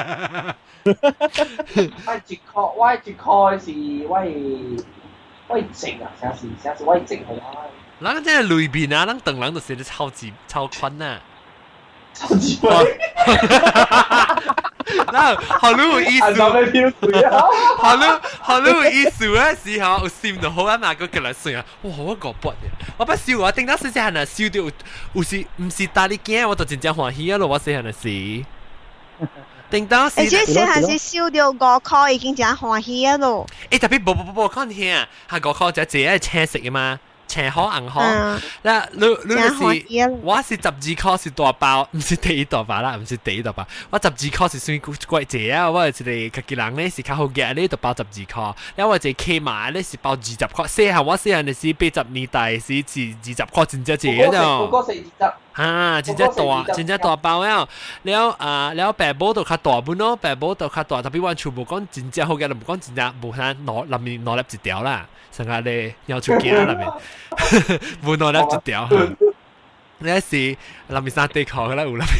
我一箍，我一箍是我我整啊，啥是啥是我整好啊。 人真係裏邊啊，人鄧人就寫得超級超寬啊！ 超級快！ 嗱，好多有意思，好多好多有意思嘅時候，我笑到好啊嘛，個個嚟算啊，哇，我個筆嘅，我不笑啊，頂到細細漢啊，笑到有時唔是大力驚，我就真正歡喜啊咯，我細漢嘅事。頂到時， 而且細漢時笑到五箍已經真歡喜啊咯。 誒，特別冇冇冇冇講聽啊，係五箍就自己係青色嘅嘛。青殼銀殼，嗱，你你是我是十二箍是大包，唔是第一大包啦，唔是第一大包。我十二箍是算貴濟啊，我係一個家己人咧是較好嘅，你就包十二箍。然後我一個 K 碼咧是包二十箍。細漢我細漢嘅是八十年代是是二十箍，真正濟嗰種。 嗰個是二十。 啊，真正大，真正大包啊！了啊，了白寶就較大本咯，白寶就較大，特別我全部講真正好嘅，就唔講真正無啥攞裡面攞粒一條啦。成日你有出鏡啦，面冇攞粒一條。你一時裡面三地殼嘅啦，有啦。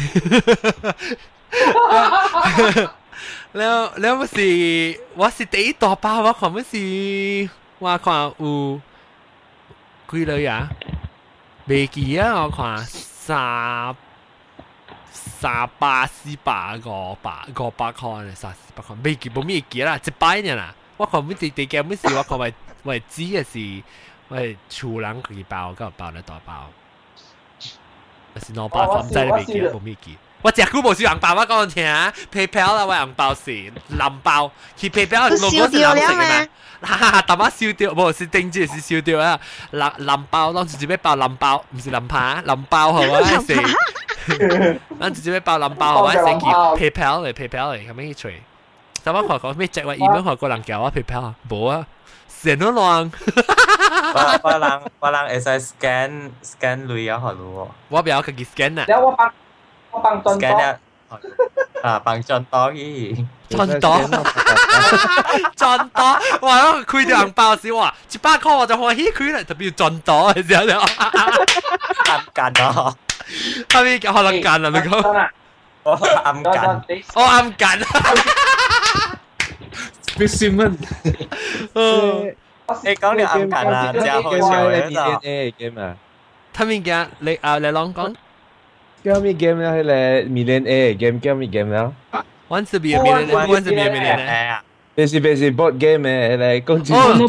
了了，我是我是第一大包，我看乜是我看有幾類啊？未記啊，我看。三三百四百五百五百塊咧，三四百塊，未記冇咩記啦，一百呢啦。我看每第第幾咩事，我看為為知嘅是為厝人佢包，咁包咧大包。但是兩百三仔你未記，冇咩記。我隻股冇少紅包，我講聽啊 ，PayPal 啦，我紅包是藍包，佢 PayPal logo 是藍色嘅嘛。哈哈，大把燒掉，冇是定住是燒掉啊！藍藍包，當直接包藍包，唔是藍扒，藍包好啊，是。當直接包藍包好啊，是佢 PayPal 嚟 PayPal 嚟，咁樣去吹。但我話講咩隻話，依邊話個人叫我 PayPal 啊，冇啊，成都亂。 我我人我人會使 scan scan 類啊，好咯。 我不要自己 scan 啊。 แล้ว我幫我幫轉多。 啊，幫轉多啲。 轉多，轉多，哇！開條紅包時話一百塊我就歡喜開啦，特別要轉多嘅時候就干干咯， 係咪可能干啊？你講， 我我暗緊， 我暗緊。 specimen。 你講你暗緊啊，真係好笑嘅就。 A game 啊， 睇面嘅你啊，你講講。 叫咩 game 啦？迄個 Million A game 叫咩 game 啦 ？Once to be a millionaire，once to be a millionaire。 Basic basic board game 誒，嚟講住。 哦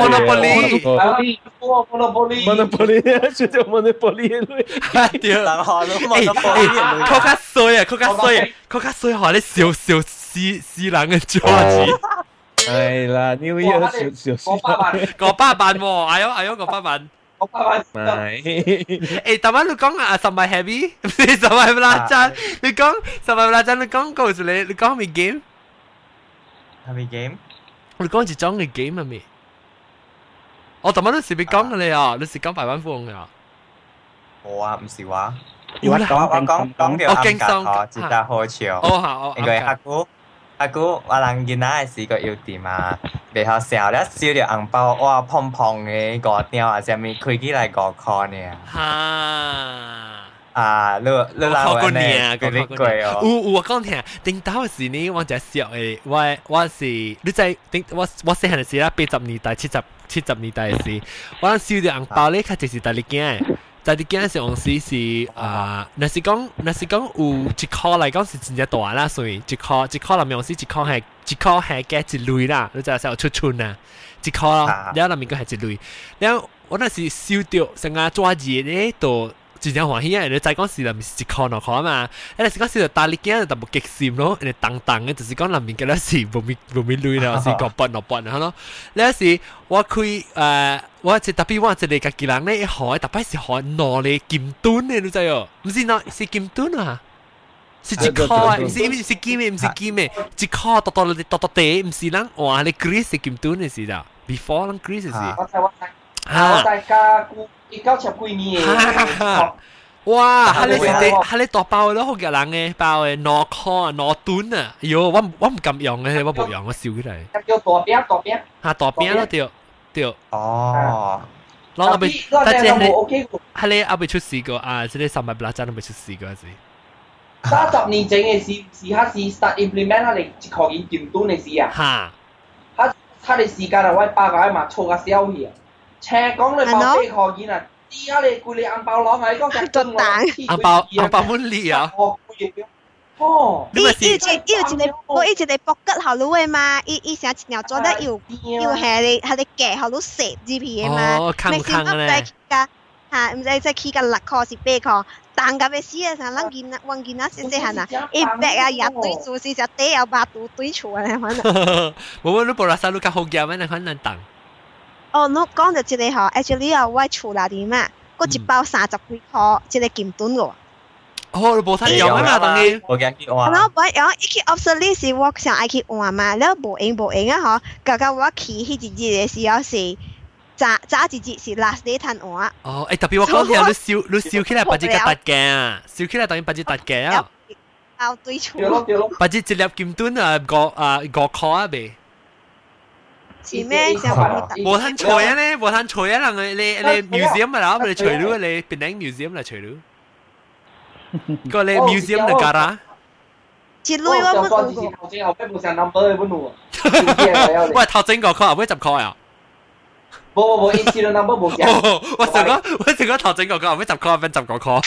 ，Monopoly。 Monopoly。 Monopoly，出咗 Monopoly 類。 屌， 但係都 Monopoly 類。佢較衰啊！佢較衰啊！佢較衰，學你笑笑私私人嘅桌子。 係啦，New Year 少少少。 個八萬喎，哎呦哎呦個八萬。 個八萬。 係。 誒，但係你講啊，十萬 heavy， 唔係十萬拉贊。你講十萬拉贊，你講告訴你，你講咩 game？ 係咪 game？ 你講一種嘅 game 係咪？我特晚都時別講你啊，你是講百萬富翁啊？ 冇啊，唔是話。 我講我講講條暗格哦，真係好笑。 哦好， 因為阿姑阿姑我人見仔係試過要點啊，未好笑咧，燒條紅包哇碰碰嘅個條啊，上面開起來五塊呢。 哈。 啊，你你我講呢， 嗰啲貴哦。 有我講聽，頂到時呢，我就笑誒，我我是你知頂我我細漢時啦，八十年代、七十七十年代時，我燒條紅包咧，佢就是大力驚，大力驚上時是啊，若是講若是講有一箍嚟講是真正大啦，所以一箍一箍內面是一箍係一箍係嘅一類啦，你知係有出春啊，一箍咯，然後內面個係一類，然後我那是燒掉成個抓熱咧度。真正歡喜啊！你再講是內面是一箍兩箍嘛，你是講是大力驚就冇激閃咯，你當當嘅就是講內面嘅咧是冇咪冇咪累啦，是個拔落拔啦咯。你是我開誒，我即特別我即係家己人咧，學特別是學攞嚟劍盾嘅，你知哦？唔是攞是劍盾啊，是一箍啊，唔是唔是劍嘅，唔是劍嘅，一箍多多多多地，唔是人哇！你 Greece 是劍盾嘅事咋 ？Before 人 Greece 是。 我知我知，我大家估。一九七幾年嘅， 哇！哈你是啲哈你大包咯，好夾人嘅包嘅，攞殼啊，攞墩啊，喲！我我唔敢用嘅，我冇用，我笑起嚟。 叫大餅大餅。嚇大餅咯，對對。 哦。 攞阿貝，但係你哈你阿貝出事過啊！即係三百八真都未出事過時。 三十年前嘅事是哈是 start implement 哈你一箍銀劍墩嘅事啊。 嚇。 哈哈你時間啊，我八個嘛錯個小氣啊。斜講你包四箍錢啊！啲下你攰你硬包攞係講緊真硬包硬包滿利啊！ 哦， 伊伊一伊一個我伊一個搏吉後路嘅嘛，伊伊成一條做得要要係你係你夾後路食字皮嘅嘛， 哦，坑唔坑咧？ 嚇，唔使再起個六箍是八箍，但咁嘅事啊，成撚見啊，揾見啊，細細下啊，一百啊入堆做事就底有把肚堆出嚟，可能。 冇你部拉沙路卡好夾咩？你可能等。 哦，你講就一個吼 ，actually 啊，我厝內底嘛，嗰一包三十幾箍，一個劍盾喎。 哦，你冇睇用啊嘛，等於。 我驚去換。 然後我然後一去 obsolete 是我想愛去換嘛，然後無用無用啊吼，剛剛我去迄一日嘅時候是早早一日是 last day 攤換。 哦，誒特別我講聽，你燒你燒起來八支個特價啊，燒起來等於八支特價啊。 包對厝。 八支一粒劍盾啊，五啊五箍啊唄。 是咩？ 無攤除啊咧，無攤除啊！人你你 museum 啊，你除咗你變成 museum 嚟除咗，個你 museum 嚟㗎啦。 一類我冇做過。頭先後邊冇成 number 嘅本喎。 喂，頭先個箍後尾十箍啊？ 冇冇冇，一次嘅 number 冇成。 我成個我成個頭先個箍後尾十箍變十個箍。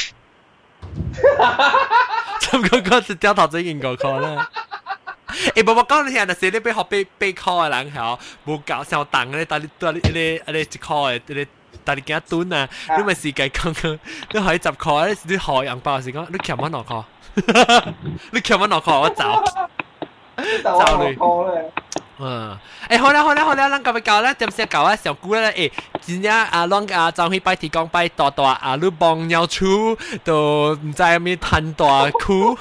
十個箍就掉頭先個箍啦。誒，冇冇講你係那時你俾學俾俾 call 嘅人係冇搞上當嘅，但係但係你你一 call 嘅，你但係幾多噸啊？你咪時計講嘅，你可以十 call，你你學紅包時講，你強乜攞 call？你強乜攞 call？我走，走你。嗯，誒好啦好啦好啦，咱今日教咧點先教啊？上古咧誒，真正啊，咱啊張去拜提講拜大大啊，你幫鳥厝都唔知咩攤大窟，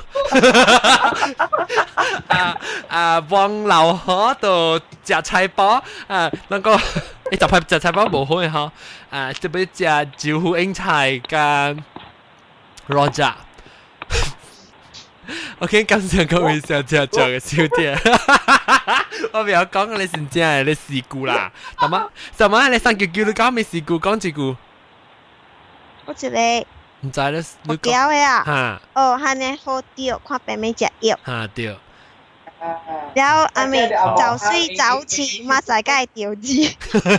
啊啊幫老河都食菜包啊，那個誒就係食菜包冇好嘅嗬，啊特別食招呼英菜跟羅扎。OK， 感謝各位小姐做嘅小姐。我未有講你先正係你事故啦，什麼什麼你三叫叫你講咩事故講一句。 我一個唔知咧， 你講嘅啊， 嚇， 哦，係呢好釣，看邊邊隻釣， 嚇釣， 然後阿咪走水走池，嘛在街釣字，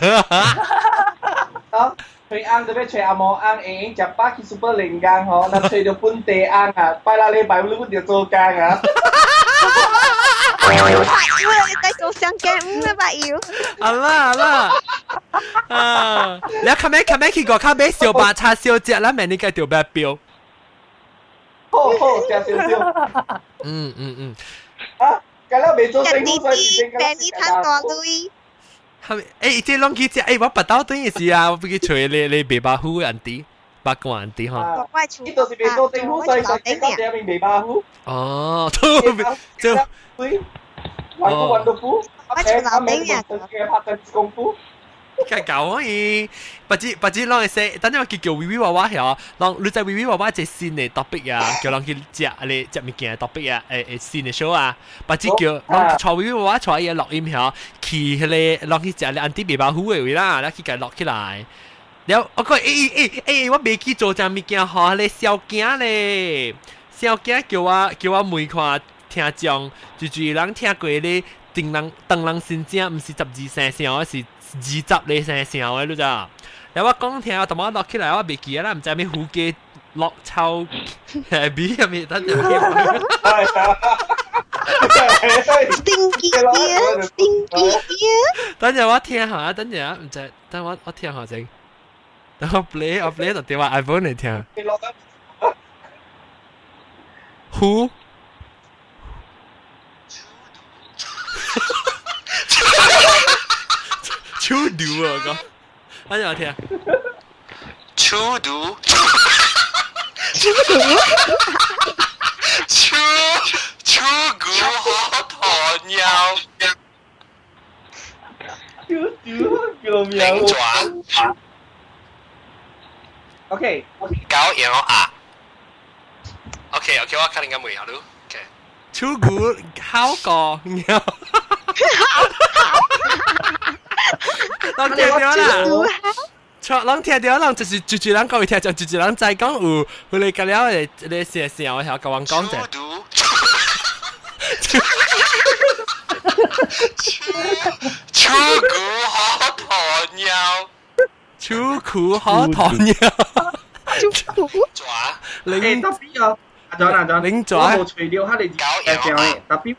好，吹啱對咩？吹阿毛啱，硬硬食飽去 super 靈間嗬，那吹到本地啱啊，拜啦禮拜五你本地做工啊。 因為你在做香港唔係白油。 啊啦啊啦，啊！你睇咩睇咩去過睇咩小白叉小隻啦，明你計條白標。 好好，食少少。 嗯嗯嗯。 啊，咁啦，未做政府所以先俾你睇多啲。 係咪？誒，即係啷幾隻？誒，我不到等於是啊，我俾佢隨你你白白虎人啲。八個人啲嗬， 呢度是未做政府，所以就幾多隻名未馬虎。 哦，都就玩都玩到苦，阿姐阿妹嘅拍緊功夫。 梗係可以，不知不知啷個說，等陣我叫叫 V V 娃娃係，啷你在 V V 娃娃隻新嘅 topic 啊，叫啷佢食你食物件 topic 啊，誒誒新嘅 show 啊，不知叫啷坐 V V 娃娃坐嘢錄音係，去迄個啷佢食你安啲白馬虎嘅位啦，然後佢佢錄起來。แล้ว我ก็เอ้เอ้เอ้ว่าเบกี้โจจังมีแกหอเลยเสี่ยวแกเลยเสี่ยวแก叫我叫我每看聽講就就人聽過咧定人當人先正唔是十二生肖是二十咧生肖嘅你知แล้ว我講聽我同我落起來我未記啦唔知咩虎嘅落臭係比入面等陣 Stinky beer Stinky beer 等陣我聽下等陣唔知等我我聽下先我 play 我 play 就電話 iPhone 嚟聽。Who？ 超毒啊！個，等陣我聽。超毒。超毒。超超股好糖尿。 超毒叫咩？ 零爪。 OK， 九然後啊 ，OK OK， 我看你個眉好咯 ，OK， 超股好過，然後，我聽到啦，錯，我聽到啦，就是就就人講佢聽，就就就人再講有，佢哋隔了嚟嚟寫寫，我係講講啫。超股好糖尿。超酷好糖尿， 超酷爪零特別啊，阿咗阿咗， 零爪， 我冇除掉佢哋誒上嘅特別，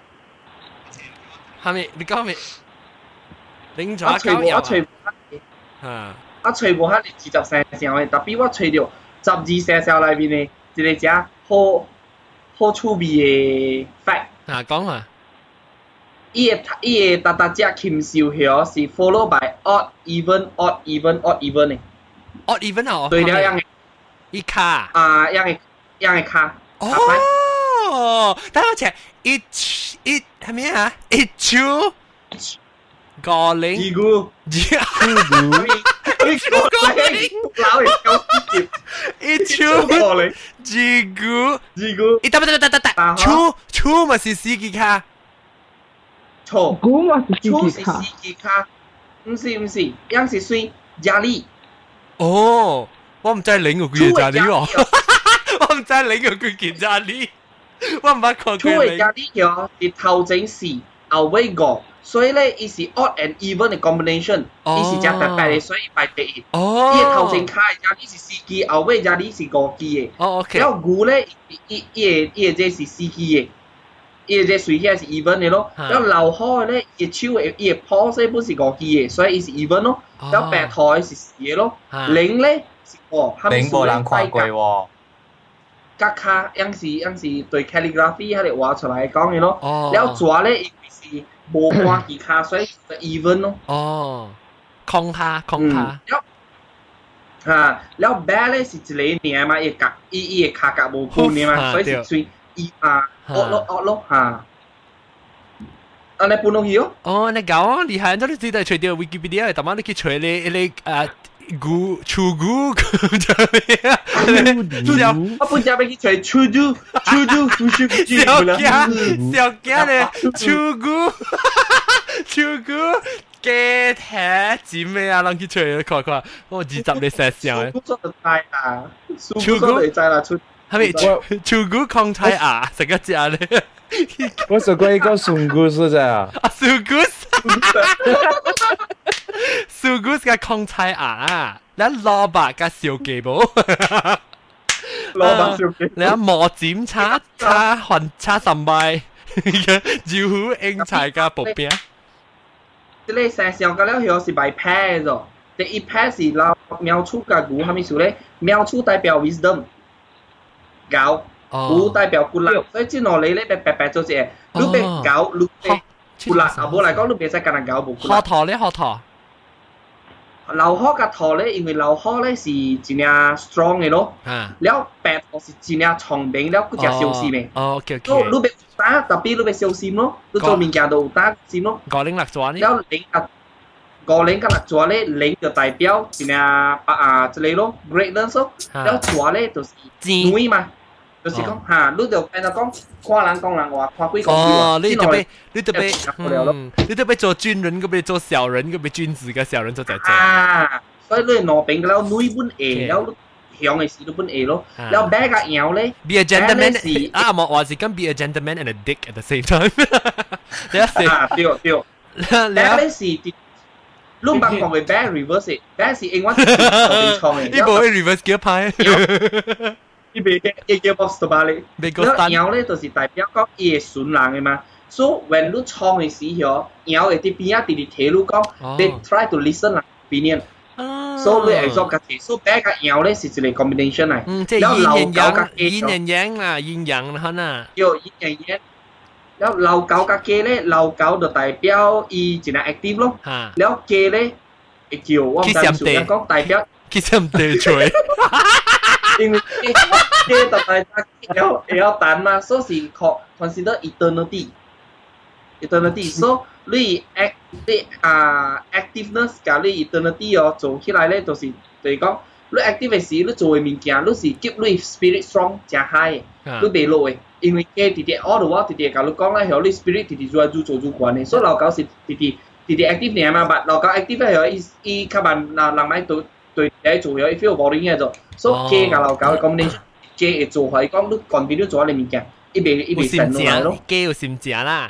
係咪？你講咩？零爪我除我除啊， 我除冇佢哋二十生肖嘅，特別我除掉十二生肖裏邊嘅一個隻好好趣味嘅 fact。 啊，講下。 伊個伊個大大隻禽獸曉是 follow by odd even odd even odd even 嘅。 odd even 啊？ 對了，樣嘅。 一卡。 啊，樣嘅樣嘅卡。 哦，等我check，一一係咩啊？一two。個零。 二股。 二股。一個零。 老人夠接。 一 two。 個零。 二股。 二股。 一得得得得得得。two two 咪是司機卡。 錯， 估我是錯是司機卡，唔是唔是，樣是算壓力。 哦，我唔知零個佢嘅壓力喎，我唔知零個佢嘅壓力，我唔捌看過。 錯嘅壓力嘅係頭前是後尾個，所以咧，伊是 odd and even 嘅 combination，伊是只白白嘅，所以排第一。 哦， 伊頭前卡嘅壓力是司機，後尾壓力是五機嘅。 哦 ，OK。 然後牛咧，伊伊伊伊個這是司機嘅。伊個水起是 even 嘅咯，然後流開咧，伊手嘅伊個 pulse 咧本是五支嘅，所以伊是 even 咯。然後白台是四嘅咯，零咧是哦， 零冇人看過喎。 格卡樣是樣是對 calligraphy 喺度畫出來講嘅咯。然後爪咧，伊是無看其他，所以就 even 咯。 哦，空下空下。 嚇，然後白咧是一個年嘛，伊格伊伊個卡格無固年嘛，所以是算。一啊，惡咯惡咯嚇，安尼半落去哦。 哦，你講厲害，咁你知道除掉 Wikipedia，但係你去除你你誒古粗古就咩啊？ 我本隻俾佢除粗古粗古粗粗古。 小驚小驚咧，粗古超哥嘅睇剪咩啊？人去出嚟看看，我二十你寫上嘅。 蘇哥就大啦，蘇哥就大啦出。 係咪超哥抗菜啊？食一隻咧。 我食過一個松菇是咋？ 啊，松菇。松菇嘅抗菜啊！你蘿蔔嘅小雞煲。 蘿蔔小雞。 你啊磨尖叉叉混叉十米。招呼英才嘅薄餅。 即係成上個了後是擺 pair 咗，第一 pair 是撈苗出嘅股，係咪數咧？苗出代表 wisdom， 狗股代表骨力，所以之後你咧白白白做隻，你白狗，你白骨力，啊冇嚟講你別使跟人狗冇骨力。 學陀咧學陀。 流殼嘅陀咧，因為流殼咧是真係 strong 嘅咯，แล้ว白陀是真係長柄，แล้ว嗰隻小心嘅。 哦 ，OK OK。 都你別打，特別你別小心咯，你做物件都打心咯。 個零六座呢？ แล้ว零啊，個零กับหลัก座咧，零就代表真係啊之類咯 ，greatness 咯，แล้ว座咧就是นุ้ย嘛。就是講嚇，你就變到講看人講人話，看鬼講鬼哦，你特別你特別嗯，你特別做軍人，嗰邊做小人，嗰邊君子嘅小人就在這。 啊，所以你攞柄嘅แล้วนุ้ย本 A， แล้ว向嘅事都本 A 咯，แล้วแบก嘅搖咧 ，be a gentleman 啊，我話是跟 be a gentleman and a dick at the same time。 啊，對對，แบก咧是你唔講為 back reverse， back 是英文係錯嘅， 呢部係 reverse gear 派。 伊袂嘅，伊叫 box 到巴咧。แล้ว搖咧就是代表講伊會順人嘅嘛。So when 你創嘅時候，搖會啲邊啊啲啲睇你講 ，they try to listen 人 opinion。So 你 absorb 嘅嘢 ，so back 嘅搖咧是一個 combination 嚟。 嗯，即係陰陽陰陽陽啦，陰陽可能。 有陰陽陽。แล้ว流狗嘅雞咧，流狗就代表伊真係 active 咯。แล้ว雞咧會叫我唔知點講，代表。 其實唔對嘴。 因為雞就代表要要等嘛，所以 consider eternity。eternity， 所以你 act 你啊 activeness 加你 eternity 哦做起來咧，就是就是講你 active 嘅時，你做嘅物件，你是 keep 你 spirit strong 真 high 嘅，你袂落嘅。因為雞直直 all the while 直直甲你講咧，後你 spirit 直直做做做做慣嘅，所以老狗是直直直直 active 嘅嘛，但老狗 active 咧後伊伊較慢嗱人買對對嚟做咗，伊 feel boring 嘅做，所以雞甲老狗嘅 combination， 雞會做係講你 continue 做你物件，伊袂伊袂散落來咯。 雞有心情啦。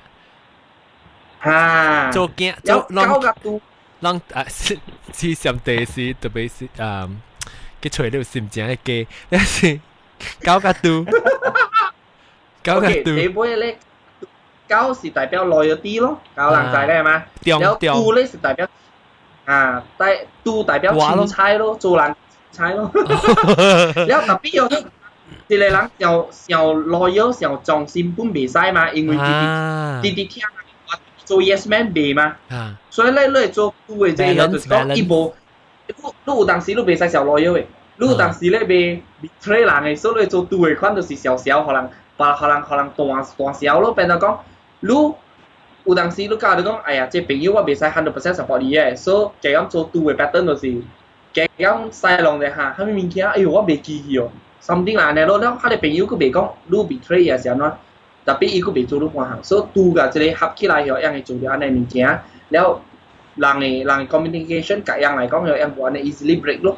嚇！ 做驚做狗個都，人啊是是上帝是特別是啊，佢除了心情嘅雞，但是狗個都。 OK，第尾咧，狗是代表 loyalty 咯，狗人仔咧係嘛？然後杜咧是代表啊，代杜代表欽差咯，做人差咯。然後特別有一個人又又 loyal 又重心本袂使嘛，因為弟弟弟弟聽話做 yes man 袂嘛，所以咧你做杜嘅即係就是講伊無，你你有當時你袂使小 loyal 嘅，你有當時咧袂 betray 人嘅，所以你做杜嘅款就是小小可能。把可能可能大大小咯，變到講，你有當時你教你講，哎呀，這朋友我袂使 hundred percent support 你嘅，所以咁做對嘅 pattern 就是，咁細浪嘅嚇，蝦米物件，哎呦我袂記起哦 ，something 啦，然後咧，佢哋朋友佢袂講，你 betray 啊時候咯，特別伊佢袂做你半行，所以對嘅即係合起來後，樣係做咗安尼物件，然後人嘅人嘅 communication 各樣嚟講，又樣冇安尼 easily break 咯。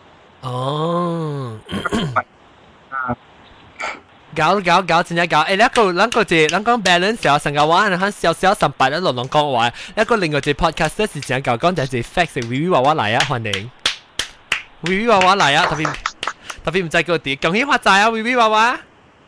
哦。搞搞搞真係搞，誒，一個兩個字，兩個 balance 時候成個話，你看少少十八一輪輪講話，一個另外隻 podcast 咧是成日講講就係 facts，維維娃娃嚟啊，歡迎，維維娃娃嚟啊，特別特別唔知個啲，恭喜發財啊，維維娃娃，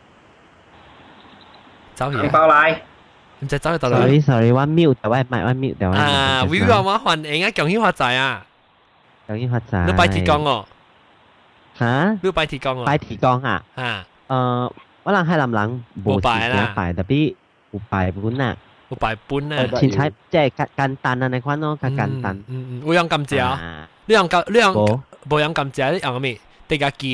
走去， 包嚟， 唔知走去到哪 ？Sorry sorry，我 mute 但係唔係我 mute 但係。 啊，維維娃娃歡迎啊，恭喜發財啊， 恭喜發財。 你拜鐵講哦， 嚇？ 你拜鐵講哦？ 拜鐵講啊？ 啊， 誒。我人喺林冷冇時間拜，特別有拜本啊， 有拜本啊， 前菜即係簡簡單啊，你看咯，較簡單。 嗯嗯，有樣咁正，你樣咁，你樣冇樣咁正，你樣咩？地家機。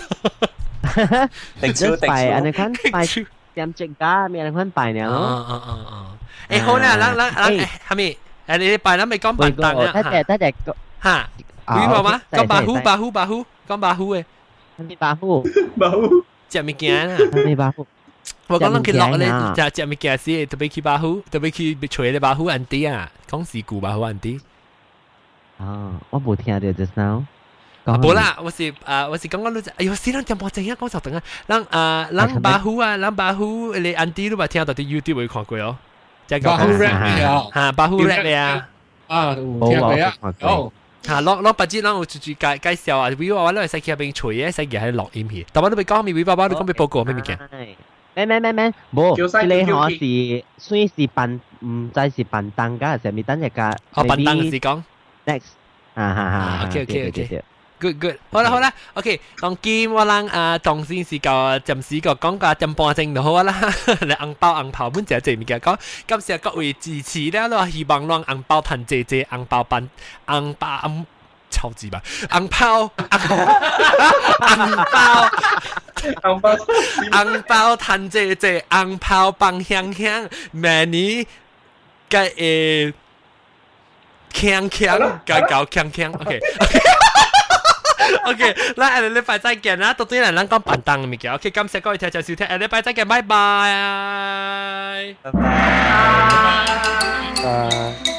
定超定拜，你看拜點正家，咩你看拜呢？ 哦哦哦哦。誒好啦，咱咱咱係咪？誒你拜咱咪講笨蛋啊？ 得隻得隻嚇，你話嗎？講巴虎巴虎巴虎，講巴虎誒。 你巴虎。 巴虎。 食物件啊！ 你巴虎， 我講咱去落咧，食食物件時，特別去巴虎，特別去找咧巴虎安迪啊，講事故巴虎安迪。 哦，我冇聽到 just now。 啊，冇啦，我是啊，我是講講你，哎呦，死人點播正啊，講就等啊，咱啊，咱巴虎啊，咱巴虎你安迪都捌聽到啲 YouTube 會看過哦。 巴虎 rap 啊， 嚇，巴虎 rap 啊， 啊，有聽過啊，有。 嚇，落落不知咱有住住介介紹啊，比如話我咧使去邊吹嘅，使去喺錄音片，但我都未講咪微爸爸，你講俾報告咩物件？ 咩咩咩咩，冇，你可是算是辦，唔知是辦單㗎，係咪等一個？ 哦，辦單是講 next，啊哈哈 ，OK OK OK，good good，好啦好啦 ，OK， 當今我諗啊，當先是個暫時個講個陣半鐘就好啦，你紅包紅包本就係物件講，感謝各位支持咧，我希望讓紅包賺謝謝，紅包辦紅包紅。超級吧，紅包，紅包， 紅包， 紅包賺謝謝，紅包放香香，明年嘅誒，鏘鏘，嘅搞鏘鏘 ，OK，OK， 嗱，下禮拜再見啦，到底係咱講辦檔嘅物件 ，OK， 感謝各位聽眾收聽，下禮拜再見，拜拜，拜拜，拜拜。